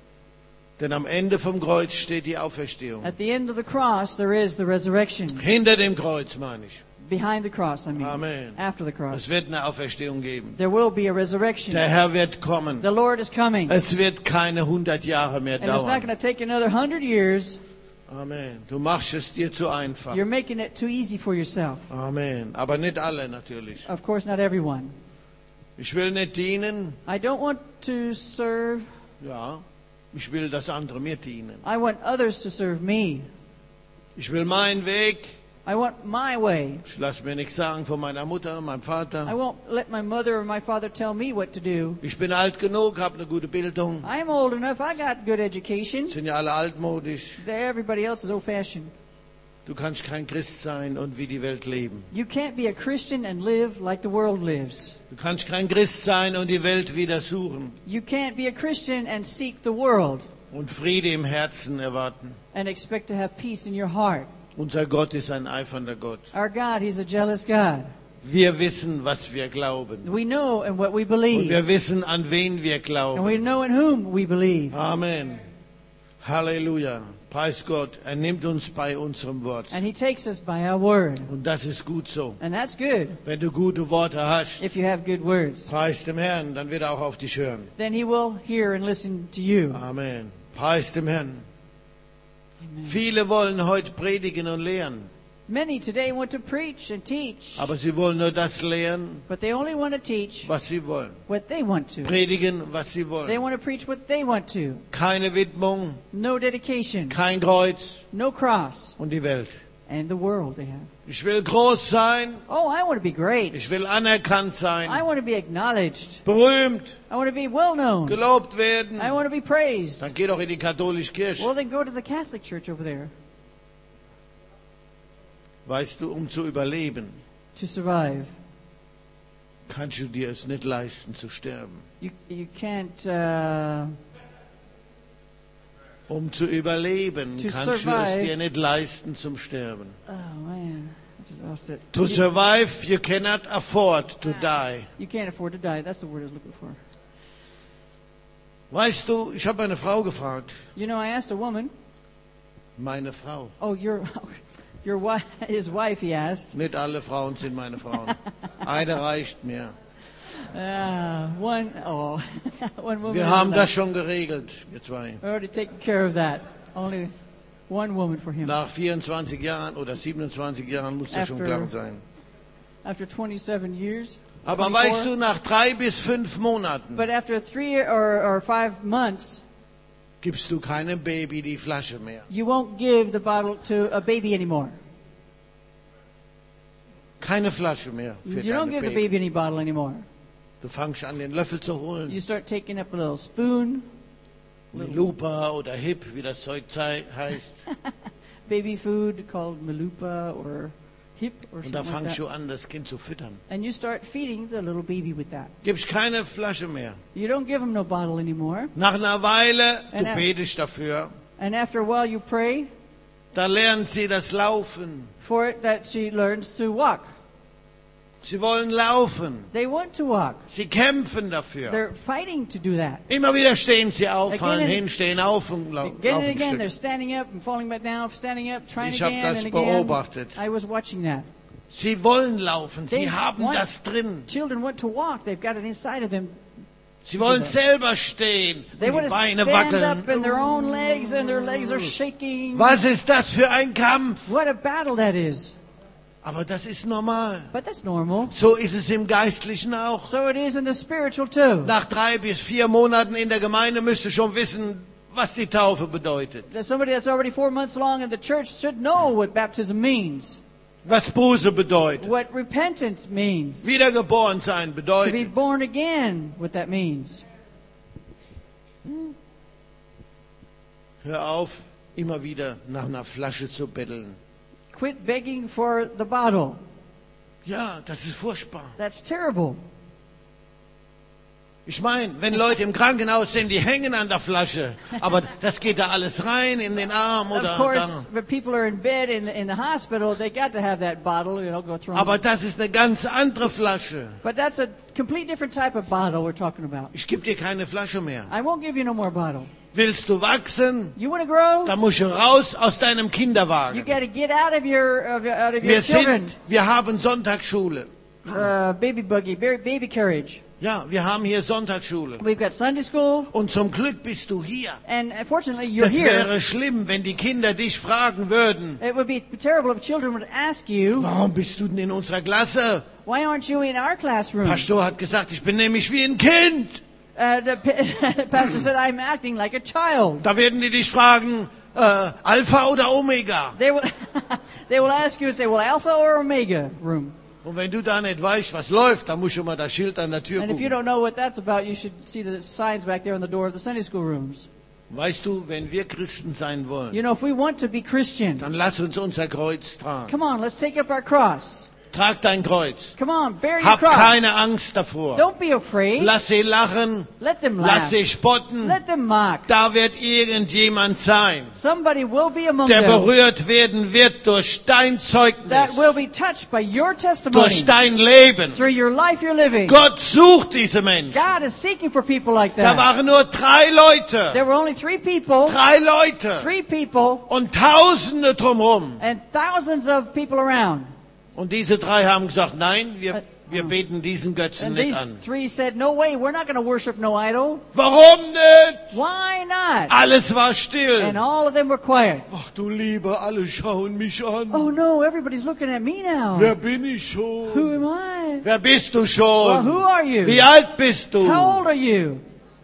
S1: Denn am Ende vom Kreuz steht die Auferstehung.
S2: At the end of the cross, there is the resurrection.
S1: Hinter dem Kreuz, meine ich.
S2: Behind the cross, I mean.
S1: Amen.
S2: After the
S1: Es
S2: cross.
S1: wird eine Auferstehung geben.
S2: There will be a resurrection.
S1: Der Herr wird kommen.
S2: The Lord is coming.
S1: Es wird keine 100 Jahre mehr
S2: And it's not going
S1: dauern.
S2: to take another 100 years.
S1: Amen. Du machst es dir zu einfach.
S2: You're making it too easy for yourself.
S1: Amen. Aber nicht alle natürlich.
S2: Of course, not everyone.
S1: Ich will nicht dienen.
S2: I don't want to serve.
S1: Ja. Ich will, dass andere mir dienen.
S2: I want others to serve me.
S1: Ich will meinen Weg.
S2: I want my way.
S1: Ich lasse mir nichts sagen von meiner Mutter, meinem
S2: I
S1: Vater.
S2: won't let my mother or my father tell me what to do.
S1: Ich bin alt genug, habe eine gute Bildung.
S2: I'm old enough. I got good education.
S1: Sind ja alle altmodisch.
S2: Everybody else is old-fashioned.
S1: Du kannst kein Christ sein und wie die Welt leben.
S2: You can't be a Christian and live like the world lives.
S1: Du kannst kein Christ sein und die Welt wieder suchen
S2: You can't be a Christian and seek the world
S1: und Friede im Herzen erwarten.
S2: and expect to have peace in your heart.
S1: Unser Gott ist ein eifernder Gott.
S2: Our God, He's a jealous God.
S1: Wir wissen, was wir glauben.
S2: We know in what we
S1: Und
S2: believe.
S1: wir wissen, an wen wir
S2: And we
S1: glauben.
S2: know in whom we believe.
S1: Amen. Halleluja. Preis Gott. Er nimmt uns bei unserem Wort.
S2: And He takes us by our word.
S1: Und das ist gut so.
S2: And that's good
S1: Wenn du gute Worte hast,
S2: if you have good words.
S1: preis dem Herrn, dann wird er auch auf dich hören.
S2: Then He will hear and listen to you.
S1: Amen. Preis dem Herrn.
S2: Amen.
S1: Viele wollen heute predigen und lehren,
S2: Many today want to preach and teach,
S1: aber sie wollen nur das lehren,
S2: but they only want to teach
S1: was sie wollen.
S2: what they want to.
S1: Predigen, was sie
S2: They
S1: wollen.
S2: want to preach what they want to.
S1: Keine Widmung,
S2: No dedication,
S1: kein Kreuz
S2: no cross,
S1: und die Welt.
S2: and the world they have.
S1: Ich will groß sein,
S2: Oh, I want to be great.
S1: ich will anerkannt
S2: I
S1: sein,
S2: want to be acknowledged.
S1: berühmt,
S2: I want to be well known.
S1: gelobt werden.
S2: I want to be praised.
S1: Dann geh doch in die katholische Kirche.
S2: Well, then go to the Catholic Church over there
S1: Weißt du, um zu überleben,
S2: to survive.
S1: kannst du dir es nicht leisten zu sterben.
S2: You can't.
S1: Um zu überleben,
S2: To
S1: kannst du es
S2: survive.
S1: dir nicht leisten zum Sterben.
S2: Oh man, I just lost it.
S1: To survive, you cannot afford to die.
S2: You can't afford to die. That's the word I was looking for.
S1: Weißt du, ich habe eine Frau gefragt.
S2: You know, I asked a woman.
S1: Meine Frau.
S2: Oh, your wife, his wife. He asked.
S1: Nicht alle Frauen sind meine Frauen. Eine reicht mir.
S2: One woman.
S1: Wir
S2: is
S1: haben
S2: enough.
S1: das schon geregelt, wir zwei.
S2: We're already taken care of that. Only one woman for him.
S1: Nach 24 Jahren oder 27 Jahren muss das schon
S2: After-
S1: klar sein.
S2: after 27 years.
S1: Aber
S2: 24.
S1: weißt du, nach 3 bis 5 Monaten
S2: But after 3 or 5 months,
S1: gibst du keinem Baby die Flasche mehr.
S2: you won't give the bottle to a baby anymore.
S1: Keine Flasche mehr für
S2: You don't
S1: dein
S2: give the
S1: Baby.
S2: baby any bottle anymore.
S1: Du fängst an, den Löffel zu holen.
S2: You start taking up a little spoon,
S1: Lupa oder Hip, wie das Zeug heißt.
S2: baby food called Malupa or Hip or
S1: Und da
S2: something like
S1: fangst
S2: that.
S1: du an, das Kind zu füttern.
S2: And you start feeding the little baby with that.
S1: Gibst keine Flasche mehr.
S2: You don't give him no bottle anymore.
S1: Nach einer Weile, du
S2: And
S1: betest dafür,
S2: And after a while you pray
S1: da lernen sie das Laufen.
S2: for it that she learns to walk.
S1: Sie wollen laufen.
S2: They want to walk.
S1: Sie kämpfen dafür.
S2: They're fighting to do that.
S1: Immer wieder stehen sie auf,
S2: Again
S1: fallen
S2: and-
S1: hin, stehen auf und
S2: Again and
S1: laufen
S2: again, they're
S1: ein Stück.
S2: standing up and falling back down, standing up, trying
S1: Ich hab
S2: again
S1: das
S2: and again.
S1: beobachtet.
S2: I was watching that.
S1: Sie wollen laufen,
S2: They
S1: sie haben
S2: want-
S1: das drin.
S2: Children want to walk. They've got it inside of them.
S1: Sie wollen selber stehen
S2: They
S1: und
S2: want
S1: die
S2: to
S1: Beine
S2: stand up in their
S1: wackeln.
S2: own legs and their legs are shaking.
S1: Was ist das für ein Kampf?
S2: What a battle that is.
S1: Aber das ist normal.
S2: But that's normal.
S1: So ist es im Geistlichen auch.
S2: So it is in the spiritual too.
S1: Nach 3 bis 4 Monaten in der Gemeinde müsst ihr schon wissen, was die Taufe bedeutet.
S2: That somebody that's already 4 months long in the church should know what baptism means,
S1: Was Buße bedeutet.
S2: what repentance means,
S1: Wiedergeboren sein
S2: to be
S1: bedeutet.
S2: born again, what that means.
S1: Hör auf, immer wieder nach einer Flasche zu betteln.
S2: Quit begging for the bottle.
S1: Ja, das ist furchtbar.
S2: That's terrible.
S1: Ich meine, wenn Leute im Krankenhaus sind, die hängen an der Flasche. Aber das geht da alles rein in den Arm
S2: Of
S1: oder
S2: course,
S1: da.
S2: but people are in bed in the hospital. They got to have that bottle. Go through.
S1: Aber das ist eine ganz andere Flasche.
S2: But that's a complete different type of bottle we're talking about.
S1: Ich gebe dir keine Flasche mehr.
S2: I won't give you no more bottle.
S1: Willst du wachsen?
S2: You want to grow?
S1: Da musst du raus aus deinem
S2: You
S1: Kinderwagen.
S2: got to get out of your children.
S1: Wir haben Sonntagsschule.
S2: Baby buggy, baby carriage.
S1: Ja, wir haben hier Sonntagsschule.
S2: We've got Sunday school,
S1: Und zum Glück bist du hier.
S2: and fortunately you're
S1: Das
S2: here.
S1: wäre schlimm, wenn die Kinder dich fragen würden,
S2: It would be terrible if children would ask you,
S1: warum bist du denn in unserer Klasse?
S2: why aren't you in our classroom?
S1: Pastor hat gesagt, ich bin nämlich wie ein Kind.
S2: The pastor said, I'm acting like a child.
S1: Da werden die dich fragen, Alpha oder Omega.
S2: They will, they will ask you and say, well, Alpha or Omega room?
S1: Und wenn du da nicht weißt, was läuft, dann musst du mal das Schild an der Tür
S2: And if you
S1: gucken.
S2: don't know what that's about, you should see the signs back there on the door of the Sunday school rooms.
S1: Weißt du, wenn wir Christen sein wollen,
S2: You know, if we want to be Christian,
S1: dann lass uns unser Kreuz tragen.
S2: come on, let's take up our cross.
S1: Trag dein Kreuz.
S2: Come on, bear your
S1: Hab
S2: cross.
S1: keine Angst davor.
S2: Don't be afraid.
S1: Lass sie lachen,
S2: Let them
S1: lass
S2: laugh.
S1: sie spotten.
S2: Let them mock.
S1: Da wird irgendjemand sein,
S2: Somebody will be among
S1: der
S2: them
S1: berührt werden wird durch dein Zeugnis,
S2: that will be touched by your testimony
S1: durch dein Leben.
S2: through your life you're living.
S1: Gott sucht diese Menschen.
S2: God is seeking for people like
S1: Da
S2: that.
S1: waren nur 3 Leute.
S2: There were only 3 people,
S1: 3 Leute.
S2: 3 people,
S1: Und Tausende drumherum.
S2: and thousands of people around.
S1: Und diese 3 haben gesagt, nein, wir beten diesen Götzen
S2: And
S1: nicht
S2: these
S1: an.
S2: 3 said, no way, we're not going to worship no idol.
S1: Warum nicht?
S2: Why not?
S1: Alles war
S2: And
S1: still.
S2: all of them were quiet.
S1: Ach du Liebe, alle schauen mich an.
S2: Oh no, everybody's looking at me now.
S1: Wer bin ich
S2: Who
S1: schon?
S2: am I?
S1: Wer bist du
S2: Well, who
S1: schon?
S2: are you?
S1: Wie alt bist du?
S2: How old are you?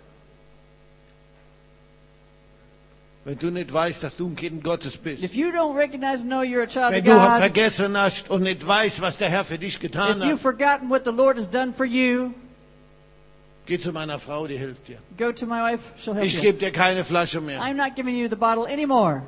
S1: Wenn du nicht weißt, dass du ein Kind Gottes bist.
S2: If you don't recognize and know you're a child
S1: Wenn
S2: of
S1: du
S2: God,
S1: vergessen hast und nicht weißt, was der Herr für dich getan
S2: if you've
S1: hat,
S2: forgotten what the Lord has done for you,
S1: geh zu meiner Frau, die hilft dir.
S2: go to my wife, she'll help
S1: Ich
S2: you.
S1: gebe dir keine Flasche mehr.
S2: I'm not giving you the bottle anymore.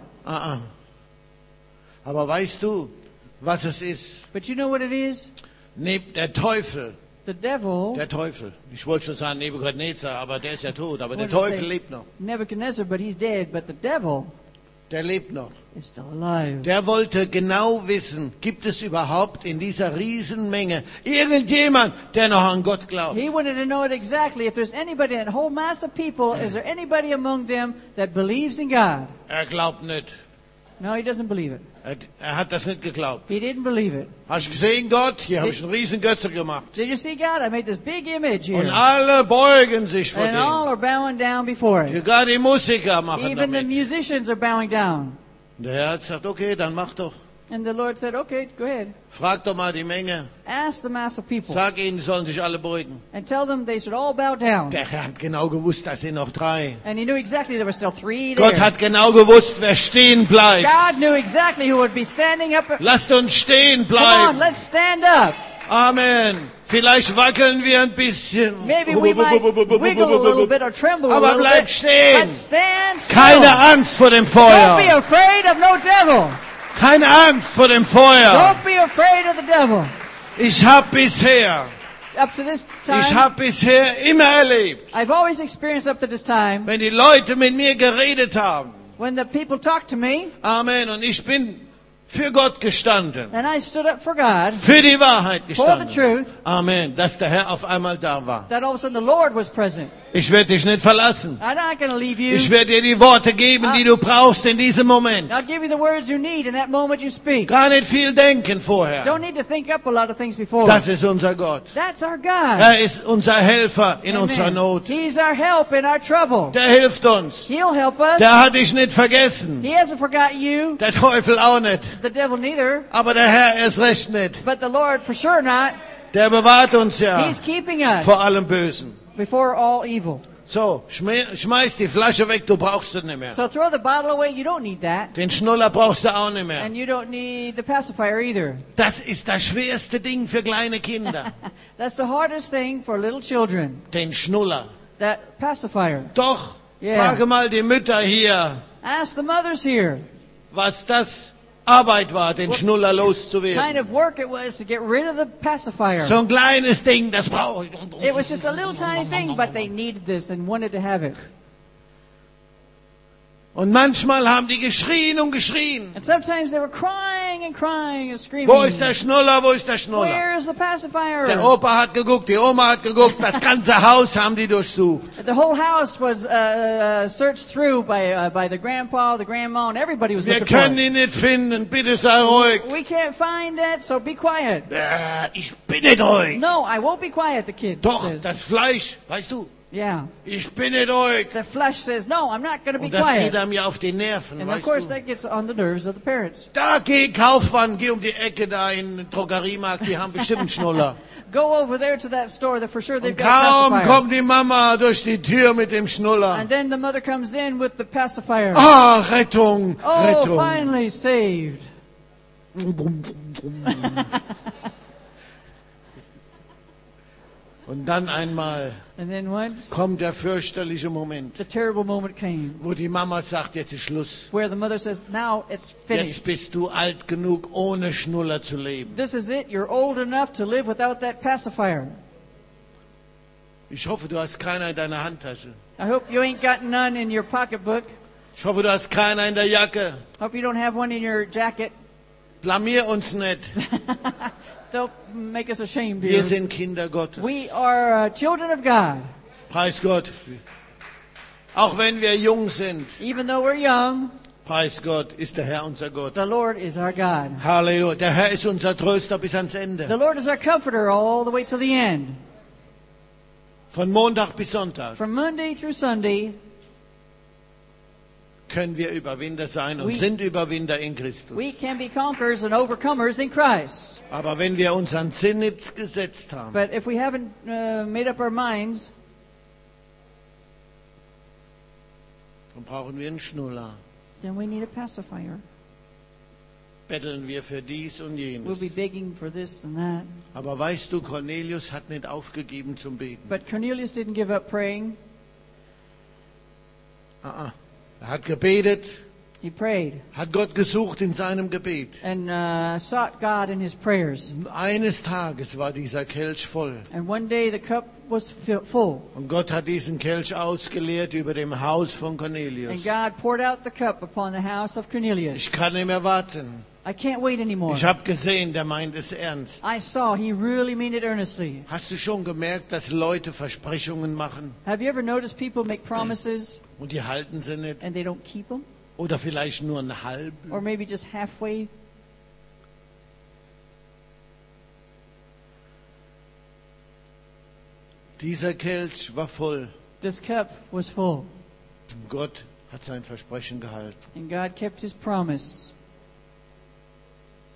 S1: Aber weißt du, was es ist?
S2: But you know what it is?
S1: Neben der Teufel,
S2: The devil,
S1: ich wollte schon sagen Nebukadnezar, aber der ist ja tot, aber der
S2: What did it
S1: Teufel
S2: say?
S1: lebt noch.
S2: Nebuchadnezzar, but he's dead. But the devil
S1: Der lebt noch.
S2: is still alive.
S1: Der wollte genau wissen, gibt es überhaupt in dieser Riesenmenge irgendjemand, der noch an Gott glaubt?
S2: He wanted to know it exactly. If there's anybody, that whole mass of people, is there anybody among them that believes in God?
S1: Er glaubt nicht.
S2: No, he doesn't believe it.
S1: Er hat das nicht geglaubt.
S2: He didn't believe it.
S1: Hast du gesehen, Gott? Hier habe ich einen riesen Götze gemacht.
S2: Did you see God? I made this big image
S1: Und
S2: here.
S1: alle beugen sich vor
S2: And all
S1: dem.
S2: are bowing down before it.
S1: Sogar die Musiker machen
S2: Even the
S1: damit.
S2: musicians are bowing down.
S1: Und der Herr hat gesagt, okay, dann mach doch.
S2: And the Lord said, okay, go ahead.
S1: Frag doch mal die Menge.
S2: Ask the mass of people.
S1: Sag ihnen, sie sollen sich alle beugen.
S2: And tell them they should all bow down.
S1: Der Herr hat genau gewusst, da sind noch 3.
S2: And he knew exactly there were still 3 there.
S1: Gott hat genau gewusst, wer stehen bleibt.
S2: God knew exactly who would be standing up.
S1: Lasst uns stehen
S2: Come on,
S1: bleiben.
S2: let's stand up.
S1: Amen. Vielleicht wackeln wir ein bisschen.
S2: Maybe we might wiggle a little bit or tremble a
S1: Aber
S2: little
S1: bleib
S2: bit.
S1: stehen.
S2: But stand still.
S1: Keine Angst vor dem
S2: Don't be
S1: Feuer.
S2: afraid of no devil.
S1: Keine Angst vor dem Feuer.
S2: Don't be afraid of the devil.
S1: Ich habe bisher immer erlebt,
S2: I've always experienced up to this time,
S1: wenn die Leute mit mir geredet haben.
S2: when the people talk to me,
S1: Amen. Und ich bin für Gott gestanden.
S2: and I stood up for God,
S1: Für die Wahrheit
S2: for the
S1: gestanden.
S2: truth,
S1: Amen. Dass der Herr auf einmal da war.
S2: that all of a sudden the Lord was present.
S1: Ich werde dich nicht verlassen.
S2: I'm not going to leave you.
S1: Ich werde dir die Worte geben, die du brauchst in diesem Moment.
S2: I'll give you the words you need in that moment you speak.
S1: Gar nicht viel denken vorher.
S2: Don't need to think up a lot of things before.
S1: Das ist unser Gott.
S2: That's our God.
S1: Er ist unser Helfer in
S2: Amen.
S1: unserer Not.
S2: He's our help in our trouble.
S1: Der hilft uns.
S2: He'll help us.
S1: Der hat dich nicht vergessen.
S2: He hasn't forgot you.
S1: Der Teufel auch nicht.
S2: The devil neither.
S1: Aber der Herr erst recht nicht.
S2: But the Lord for sure not.
S1: Der bewahrt uns ja
S2: He's keeping us
S1: vor allem Bösen.
S2: before all evil.
S1: So, schmeiß die Flasche weg, du brauchst sie nicht mehr.
S2: So throw the bottle away. You don't need that.
S1: Den Schnuller brauchst du auch nicht mehr.
S2: And you don't need the pacifier either.
S1: Das ist das schwerste Ding für kleine Kinder.
S2: That's the hardest thing for little children.
S1: Den Schnuller.
S2: That pacifier.
S1: Doch,
S2: Yeah.
S1: frage mal die Mütter hier,
S2: Ask the mothers here.
S1: was das Arbeit war, den Schnuller
S2: Kind
S1: loszuwerden.
S2: of work it was to get rid of the pacifier.
S1: So ein kleines Ding, das brauche ich.
S2: It was just a little tiny thing, but they needed this and wanted to have it.
S1: Und manchmal haben die geschrien und geschrien.
S2: And sometimes they were crying and crying and screaming.
S1: Wo ist der Schnuller, wo ist der Schnuller?
S2: Where's the pacifier?
S1: Der Opa hat geguckt, die Oma hat geguckt, das ganze Haus haben die durchsucht.
S2: The whole house was searched through by the grandpa, the grandma, and everybody was
S1: Wir
S2: looking for
S1: können
S2: it.
S1: ihn nicht finden, bitte sei ruhig.
S2: We can't find it, so be quiet.
S1: Ich bin nicht ruhig.
S2: No, I won't be quiet, the kid
S1: Doch,
S2: says.
S1: das Fleisch, weißt du,
S2: Yeah.
S1: ich bin nicht ruhig.
S2: The flesh says, no, I'm not going to be
S1: Und das geht
S2: quiet.
S1: einem ja auf die Nerven,
S2: And of
S1: weißt
S2: course
S1: du.
S2: that gets on the nerves of the parents.
S1: Da geh Kaufmann, geh um die Ecke da in den Drogeriemarkt, die haben bestimmt einen Schnuller.
S2: Go over there to that store that for sure they've
S1: Und
S2: got a
S1: kaum
S2: pacifier.
S1: kommt die Mama durch die Tür mit dem Schnuller.
S2: And then the mother comes in with the pacifier.
S1: Ah, Rettung,
S2: Oh,
S1: Rettung.
S2: finally saved.
S1: Und dann einmal
S2: And then once
S1: kommt der fürchterliche Moment,
S2: the terrible moment came
S1: wo die Mama sagt, jetzt ist Schluss.
S2: where the mother says, now it's
S1: Jetzt
S2: finished.
S1: bist du alt genug, ohne Schnuller zu leben.
S2: This is it. You're old enough to live without that pacifier.
S1: Ich hoffe, du hast keiner in deiner Handtasche.
S2: I hope you ain't got none in your pocketbook.
S1: Ich hoffe, du hast keiner in der Jacke.
S2: Hope you don't have one in your jacket.
S1: Blamier uns nicht.
S2: Don't make us ashamed
S1: Wir
S2: here.
S1: sind Kinder Gottes.
S2: We are children of God.
S1: Preis Gott. Auch wenn wir jung sind,
S2: Even though we're young,
S1: preis Gott, ist der Herr unser Gott.
S2: the Lord is our God.
S1: Halleluja. Der Herr ist unser Tröster bis ans
S2: The
S1: Ende.
S2: Lord is our comforter all the way to the end.
S1: Von Montag bis Sonntag
S2: From Monday through Sunday,
S1: können wir Überwinder sein und
S2: We-
S1: sind Überwinder in Christus.
S2: we can be conquerors and overcomers in Christ.
S1: Aber wenn wir unseren Sinn nicht gesetzt haben,
S2: But if we haven't made up our minds,
S1: dann brauchen wir einen Schnuller.
S2: then we need a pacifier.
S1: Betteln wir für dies und
S2: We'll
S1: jenes.
S2: be begging for this and that.
S1: Aber weißt du, Cornelius hat nicht aufgegeben zum Beten.
S2: But Cornelius didn't give up praying.
S1: Er hat gebetet,
S2: He prayed
S1: hat Gott gesucht in seinem Gebet.
S2: and sought God in his prayers.
S1: Und eines Tages war dieser Kelch voll.
S2: And one day the cup was full.
S1: Und Gott hat diesen Kelch ausgeleert über dem Haus von
S2: And
S1: Cornelius.
S2: God poured out the cup upon the house of Cornelius.
S1: Ich kann nicht mehr warten.
S2: I can't wait anymore.
S1: Ich habe gesehen, der meint es ernst.
S2: I saw he really meant it earnestly.
S1: Hast du schon gemerkt, dass Leute Versprechungen machen
S2: Have you ever noticed people make promises
S1: und die halten sie nicht?
S2: and they don't keep them?
S1: Oder vielleicht nur einen halben?
S2: Or maybe just halfway?
S1: Dieser Kelch war voll.
S2: This cup was full.
S1: Und Gott hat sein Versprechen gehalten.
S2: And God kept his promise.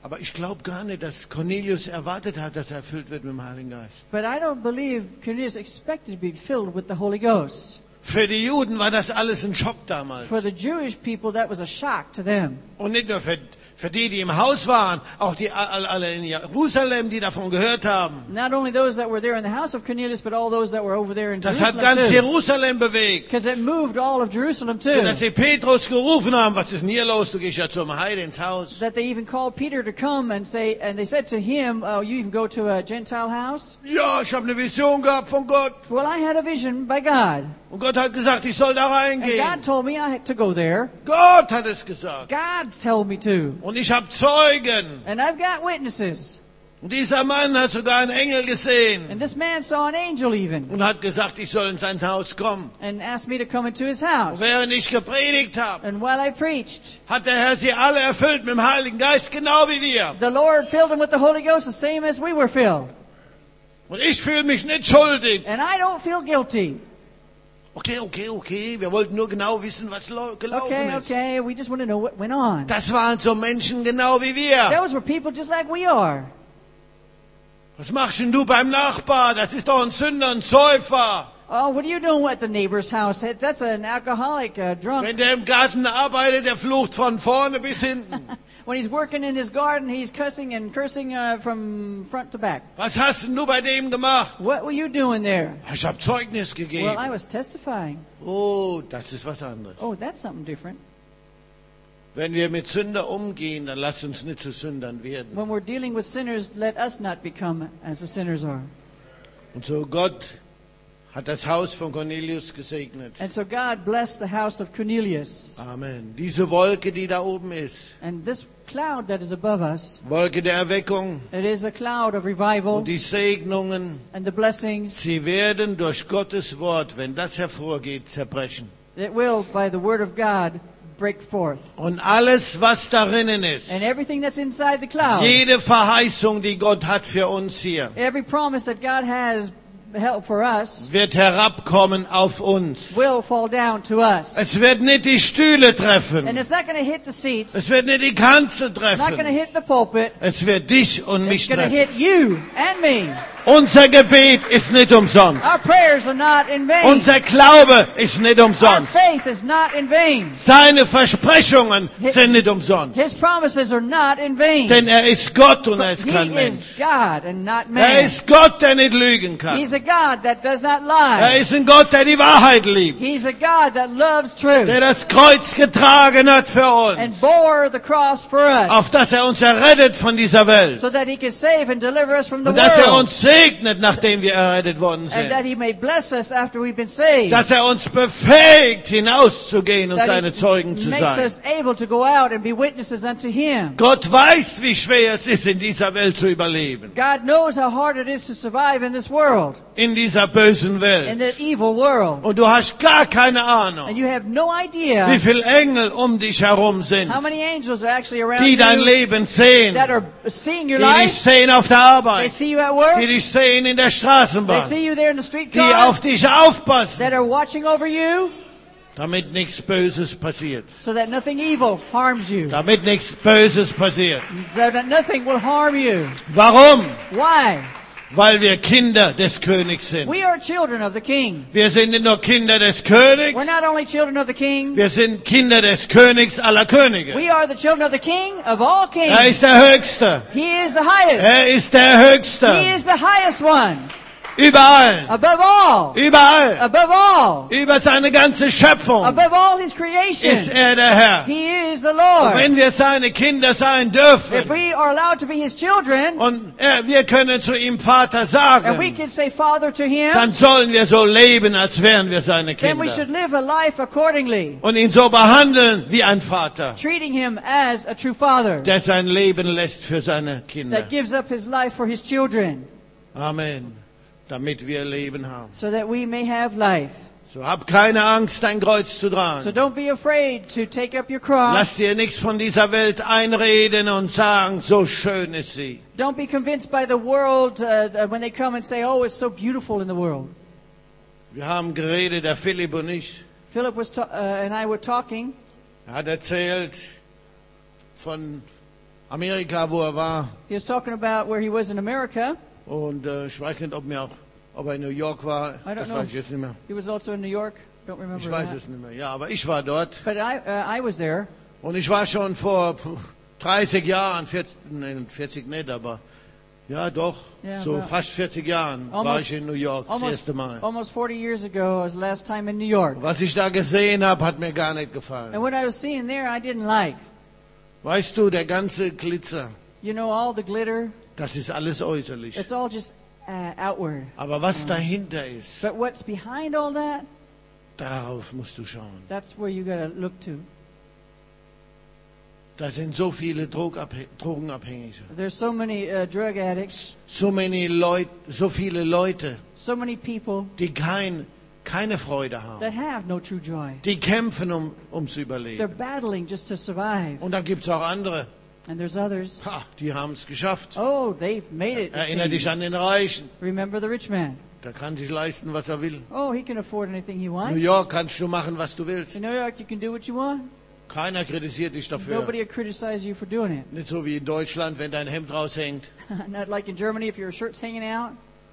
S1: Aber ich glaube gar nicht, dass Cornelius erwartet hat, dass er erfüllt wird mit dem Heiligen Geist.
S2: But I don't believe Cornelius expected to be filled with the Holy Ghost.
S1: Für die Juden war das alles ein Schock damals.
S2: For the Jewish people, that was a shock to them.
S1: Und nicht nur für die im Haus waren, auch die alle in Jerusalem, die davon gehört haben.
S2: Not only those that were there in the house of Cornelius, but all those that were over there in
S1: Das hat
S2: Jerusalem
S1: ganz
S2: too.
S1: Jerusalem bewegt.
S2: Because it moved all of Jerusalem too.
S1: Sodass sie Petrus gerufen haben, was ist denn hier los? Du gehst ja zum Heide ins Haus.
S2: That they even called Peter to come and they said to him, "Oh, you even go to a Gentile house?"
S1: Ja, ich habe eine Vision gehabt von Gott.
S2: Well, I had a vision by God.
S1: Und Gott hat gesagt, ich soll da
S2: And
S1: reingehen.
S2: God told me I had to go there.
S1: Gott hat es gesagt.
S2: God told me to.
S1: Und ich habe Zeugen.
S2: And I've got witnesses.
S1: Und dieser Mann hat sogar einen Engel gesehen.
S2: And this man saw an angel even.
S1: Und hat gesagt, ich soll in sein Haus kommen.
S2: And asked me to come into his
S1: Und
S2: house.
S1: während ich gepredigt habe,
S2: And while I preached,
S1: hat der Herr sie alle erfüllt mit dem Heiligen Geist, genau wie wir.
S2: the Lord filled them with the Holy Ghost the same as we were filled.
S1: Und ich fühle mich nicht schuldig.
S2: And I don't feel guilty.
S1: Okay. Wir wollten nur genau wissen, was gelaufen ist.
S2: Okay. We just want to know what went on.
S1: Das waren so Menschen genau wie wir.
S2: Those were people just like we are.
S1: Was machst denn du beim Nachbar? Das ist doch ein Sünder, ein Säufer.
S2: Oh, what are you doing at the neighbor's house? That's an alcoholic, drunk.
S1: Wenn der im Garten arbeitet, der flucht von vorne bis hinten.
S2: When he's working in his garden, he's cussing and cursing from front to back.
S1: Was hast denn du bei dem gemacht?
S2: What were you doing there?
S1: Ich habe Zeugnis
S2: Well, I
S1: gegeben.
S2: was testifying.
S1: Oh, das ist was anderes.
S2: Oh, that's something different.
S1: Wenn wir mit Sünder umgehen, dann lass uns nicht zu Sündern werden.
S2: When we're dealing with sinners, let us not become as the sinners are.
S1: Und so Gott hat das Haus von Cornelius gesegnet.
S2: And so God blessed the house of Cornelius.
S1: Amen. Diese Wolke, die da oben ist,
S2: And this cloud that is above us,
S1: Wolke der Erweckung
S2: it is a cloud of revival
S1: und die Segnungen,
S2: and the blessings.
S1: sie werden durch Gottes Wort, wenn das hervorgeht, zerbrechen.
S2: It will, by the word of God, break forth.
S1: Und alles, was darinnen ist,
S2: And everything that's inside the cloud,
S1: jede Verheißung, die Gott hat für uns hier,
S2: every promise that God has help for us,
S1: wird herabkommen auf uns.
S2: will fall down to us.
S1: Es wird nicht die Stühle
S2: And
S1: treffen.
S2: it's not going to hit the seats,
S1: Es wird nicht die Kanzel
S2: not going to
S1: treffen.
S2: hit the pulpit,
S1: Es wird dich und
S2: it's
S1: mich
S2: going to
S1: treffen.
S2: hit you and me.
S1: Unser Gebet ist nicht umsonst.
S2: Our prayers are not in vain.
S1: Unser Glaube ist nicht
S2: Our
S1: umsonst.
S2: faith is not in vain.
S1: Seine Versprechungen sind nicht umsonst.
S2: His promises are not in vain.
S1: Denn er ist Gott und er ist
S2: He
S1: kein Mensch.
S2: is God and not
S1: Er
S2: man.
S1: ist Gott, der nicht lügen kann.
S2: He's a God that does not
S1: Er
S2: lie.
S1: ist ein Gott, der die Wahrheit liebt.
S2: He's a God that loves truth
S1: Der das Kreuz getragen hat für uns.
S2: and bore the cross for
S1: Auf
S2: us
S1: dass er uns errettet von dieser Welt.
S2: so that he can save and deliver us from the
S1: Und dass er
S2: world,
S1: uns segnet, nachdem wir errettet worden
S2: and that
S1: sind.
S2: he may bless us after we've been saved,
S1: Dass er uns befähigt, hinauszugehen und
S2: that
S1: seine Zeugen
S2: he
S1: zu
S2: makes
S1: sein.
S2: us able to go out and be witnesses unto him.
S1: Gott weiß, wie schwer es ist, in dieser Welt zu überleben.
S2: God knows how hard it is to survive in this world,
S1: In dieser bösen
S2: in
S1: Welt.
S2: the evil world.
S1: Und du hast gar keine Ahnung,
S2: And you have no
S1: wie
S2: idea
S1: viele Engel um dich herum sind,
S2: how many angels are actually around
S1: die dein
S2: you
S1: Leben sehen,
S2: that are seeing your
S1: die dich
S2: life.
S1: sehen auf der
S2: They
S1: Arbeit,
S2: see you at work.
S1: die dich sehen in der
S2: They
S1: Straßenbahn,
S2: see you there in the
S1: die
S2: streetcar.
S1: auf dich aufpassen,
S2: That are watching over you
S1: damit nichts Böses passiert.
S2: so that nothing evil harms you.
S1: Damit nichts Böses passiert.
S2: So that nothing will harm you.
S1: Warum?
S2: Why?
S1: Weil wir Kinder des Königs sind.
S2: We are children of the King.
S1: Wir sind nicht nur Kinder des Königs,
S2: We're not only children of the King.
S1: wir sind Kinder des Königs aller Könige.
S2: We are the children of the King of all
S1: Er
S2: kings.
S1: ist der Höchste.
S2: He is the highest.
S1: Er ist der
S2: He
S1: Höchste.
S2: is the highest one.
S1: Überall.
S2: Above all.
S1: Überall.
S2: Above all.
S1: Über seine ganze Schöpfung
S2: Above all his
S1: ist
S2: creation.
S1: er der Herr.
S2: He is the
S1: Und
S2: Lord.
S1: wenn wir seine Kinder sein
S2: If
S1: dürfen
S2: we are allowed to be his children,
S1: und wir können zu ihm Vater
S2: and we
S1: sagen,
S2: can say Father to him,
S1: dann sollen wir so leben, als wären wir seine
S2: then we should
S1: Kinder.
S2: live a life accordingly,
S1: Und ihn so behandeln wie ein Vater,
S2: treating him as a true father
S1: der sein Leben lässt für seine Kinder.
S2: that gives up his life for his children
S1: Amen. Damit wir Leben haben.
S2: so that we may have life.
S1: So hab keine Angst, dein Kreuz zu
S2: So
S1: tragen.
S2: don't be afraid to take up your
S1: Lass
S2: cross.
S1: dir nichts von dieser Welt einreden und sagen, so schön ist sie.
S2: Don't be convinced by the world when they come and say, oh, it's so beautiful in the world.
S1: Wir haben geredet, der Philipp und ich.
S2: Philip and I were talking.
S1: Er hat erzählt von Amerika, wo er war.
S2: He was talking about where he was in America.
S1: Und ich weiß nicht, ob er in New York war.
S2: I don't
S1: Das
S2: know.
S1: weiß ich jetzt nicht mehr.
S2: He was also in New York. Don't remember
S1: Ich weiß
S2: that.
S1: es nicht mehr. Ja, aber ich war dort.
S2: But I was there.
S1: Und ich war schon vor 30 Jahren, 40 nicht, aber ja doch,
S2: Ja,
S1: so
S2: aber-
S1: fast 40 Jahren war ich in New York das erste Mal.
S2: Almost 40 years ago was the last time in New York.
S1: Was ich da gesehen habe, hat mir gar nicht
S2: And
S1: gefallen.
S2: what I was seeing there, I didn't like.
S1: Weißt du, der ganze Glitzer,
S2: You know, all the glitter,
S1: das ist alles äußerlich.
S2: it's all just outward.
S1: Aber was dahinter ist,
S2: But what's behind all that,
S1: darauf musst du schauen.
S2: that's where you got to look to.
S1: Da sind so viele Drogenabhängige,
S2: There's so many drug addicts,
S1: so viele Leute,
S2: so many people
S1: die keine Freude
S2: that
S1: haben.
S2: have no true joy.
S1: Die kämpfen ums
S2: They're
S1: Überleben.
S2: battling just to survive.
S1: Und dann gibt es auch andere,
S2: And there's others.
S1: die haben es geschafft.
S2: Oh, they've made it. It
S1: Erinner dich an den
S2: seems.
S1: Reichen.
S2: Remember the rich man.
S1: Der kann sich leisten, was er will.
S2: Oh, he can afford anything he
S1: New
S2: wants.
S1: York kannst du machen, was du willst.
S2: In New York, you can do what you want.
S1: Keiner kritisiert dich dafür.
S2: Nobody will criticize you for doing it.
S1: Nicht so wie in Deutschland, wenn dein Hemd raushängt.
S2: Not like in Germany if your shirt's hanging out.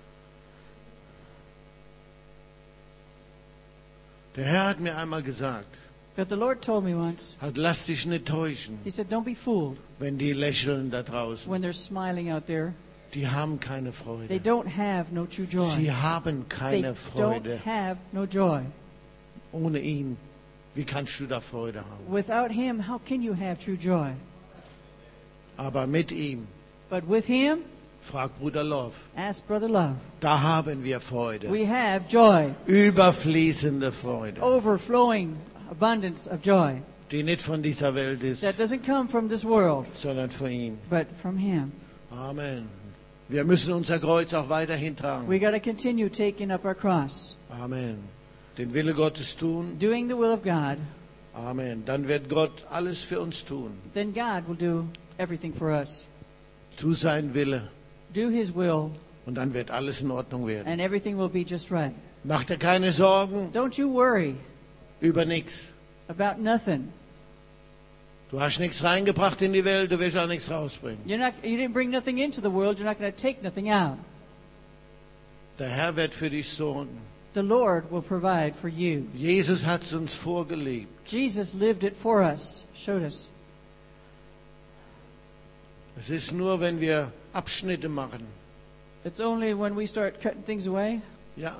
S1: Der Herr hat mir einmal gesagt,
S2: But the Lord told me once,
S1: lass dich nicht täuschen,
S2: He said, don't be fooled
S1: wenn die lächeln da draußen.
S2: when they're smiling out there.
S1: Die haben keine
S2: They
S1: Freude.
S2: don't have no true joy.
S1: Sie haben
S2: They
S1: keine
S2: don't
S1: Freude.
S2: have no joy.
S1: Ohne ihn, wie kannst du da Freude haben?
S2: Without Him, how can you have true joy?
S1: Aber mit ihm,
S2: But with Him,
S1: frag Bruder Love,
S2: ask Brother Love,
S1: da haben wir Freude.
S2: we have joy,
S1: Überfließende Freude,
S2: overflowing abundance of joy
S1: die nicht von dieser Welt ist,
S2: that doesn't come from this world,
S1: sondern von ihm.
S2: but from Him.
S1: Amen. Wir müssen unser Kreuz auch weiterhin
S2: We
S1: tragen.
S2: got to continue taking up our cross,
S1: Amen. Den Wille Gottes tun.
S2: doing the will of God.
S1: Amen. Dann wird Gott alles für uns tun.
S2: Then God will do everything for us.
S1: Tu sein Wille.
S2: Do His will,
S1: Und dann wird alles in Ordnung werden.
S2: and everything will be just right.
S1: Mach dir keine Sorgen
S2: Don't you worry
S1: über nichts.
S2: about nothing.
S1: Du hast nichts reingebracht in die Welt, du wirst auch nichts rausbringen.
S2: You didn't bring nothing into the world. You're not going to take nothing out.
S1: Der Herr wird für dich sorgen.
S2: The Lord will provide for you.
S1: Jesus hat es uns vorgelebt.
S2: Jesus lived it for us, showed us.
S1: Es ist nur, wenn wir Abschnitte machen.
S2: It's only when we start cutting things away,
S1: Ja.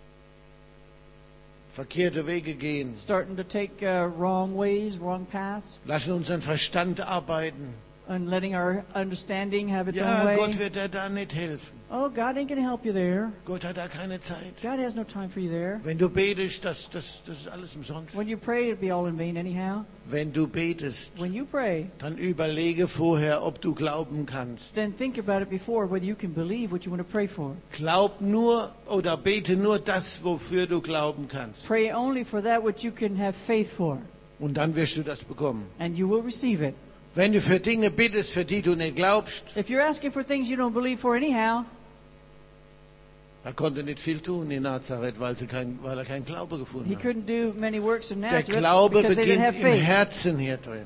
S1: Verkehrte Wege gehen.
S2: starting to take wrong ways, wrong paths,
S1: Lassen unseren Verstand arbeiten.
S2: and letting our understanding have its
S1: Ja,
S2: own way.
S1: Gott wird dir da nicht helfen.
S2: Oh, God ain't going to help you there.
S1: Gott hat da keine Zeit.
S2: God has no time for you there.
S1: Wenn du betest, das ist alles umsonst.
S2: When you pray, it'll be all in vain anyhow.
S1: Wenn du betest,
S2: When you pray,
S1: dann überlege vorher, ob du glauben kannst.
S2: then think about it before whether you can believe what you want to pray for.
S1: Glaub nur oder bete nur das, wofür du glauben kannst.
S2: Pray only for that which you can have faith for,
S1: Und dann wirst du das bekommen.
S2: and you will receive it.
S1: Wenn du für Dinge bittest, für die du nicht glaubst,
S2: If you're asking for things you don't believe for anyhow,
S1: er konnte nicht viel tun in Nazareth, weil er keinen Glaube gefunden
S2: he
S1: hat.
S2: couldn't do many works in
S1: Der
S2: Nazareth
S1: Glaube
S2: because they didn't
S1: beginnt
S2: have
S1: im
S2: faith.
S1: Herzen hier drin.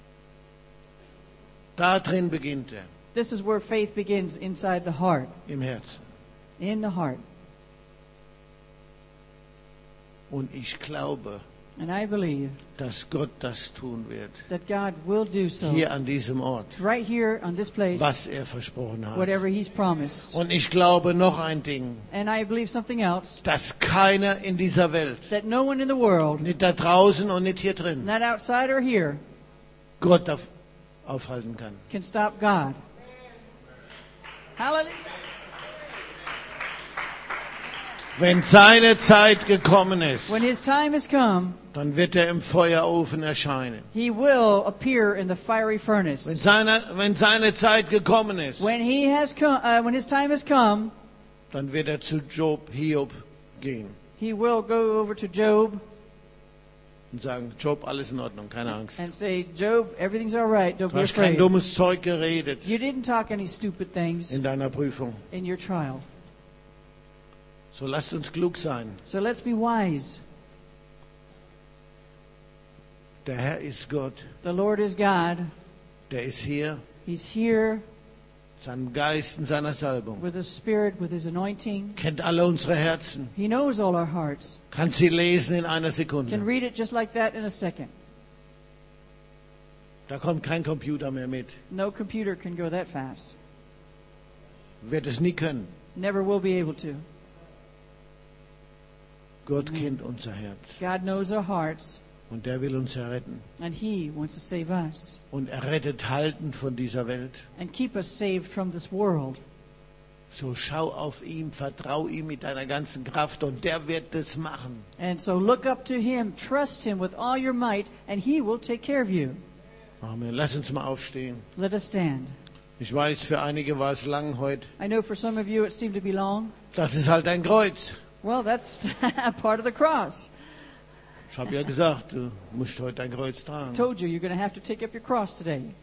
S1: Da drin beginnt er,
S2: This is where faith begins, inside the heart.
S1: im Herzen.
S2: In the heart.
S1: Und ich glaube,
S2: And I believe
S1: dass Gott das tun wird.
S2: that God will do so.
S1: Hier an diesem Ort,
S2: Right here on this place,
S1: was er versprochen hat.
S2: whatever He's promised.
S1: Und ich glaube noch ein Ding,
S2: And I believe something else,
S1: dass keiner in dieser Welt,
S2: that no one in the world,
S1: nicht da draußen und nicht hier drin,
S2: not outside or here,
S1: Gott aufhalten kann.
S2: can stop God. Hallelujah.
S1: Wenn seine Zeit gekommen ist,
S2: When His time has come,
S1: dann wird er im Feuerofen erscheinen.
S2: He will appear in the fiery
S1: Wenn
S2: furnace.
S1: seine Zeit gekommen ist,
S2: When His time has come,
S1: dann wird er zu Hiob gehen
S2: He will go over to Job
S1: und sagen, Job, alles in Ordnung, keine Angst.
S2: and say, Job, everything's all right. Don't
S1: Du
S2: be
S1: hast kein
S2: afraid.
S1: dummes Zeug geredet
S2: You didn't talk any stupid things
S1: in deiner Prüfung.
S2: in your trial.
S1: So lasst uns klug sein.
S2: So let's be wise.
S1: Der Herr ist Gott,
S2: The Lord is God.
S1: der ist hier
S2: He's here
S1: seinem Geist und seiner Salbung.
S2: with His Spirit, with His anointing.
S1: Kennt alle unsere Herzen.
S2: He knows all our hearts.
S1: Kann sie lesen in einer
S2: Can
S1: Sekunde.
S2: read it just like that in a second.
S1: Da kommt kein Computer mehr mit.
S2: No computer can go that fast.
S1: Wird es nie können.
S2: Never will be able to.
S1: Gott kennt unser Herz.
S2: God knows our hearts,
S1: Und der will uns erretten.
S2: and He wants to save us
S1: Und errettet halten von dieser Welt.
S2: and keep us saved from this world.
S1: So schau auf ihn, vertrau ihm mit deiner ganzen Kraft und der wird es machen.
S2: And so look up to Him, trust Him with all your might, and He will take care of you.
S1: Amen. Lass uns mal aufstehen.
S2: Let us stand.
S1: Ich weiß, für einige war es lang heute.
S2: I know for some of you it seemed to be long.
S1: Das ist halt ein Kreuz.
S2: Well, that's part of the cross.
S1: Ich habe ja gesagt, du musst heute ein Kreuz
S2: I
S1: tragen.
S2: told you you're going to have to take up your cross today.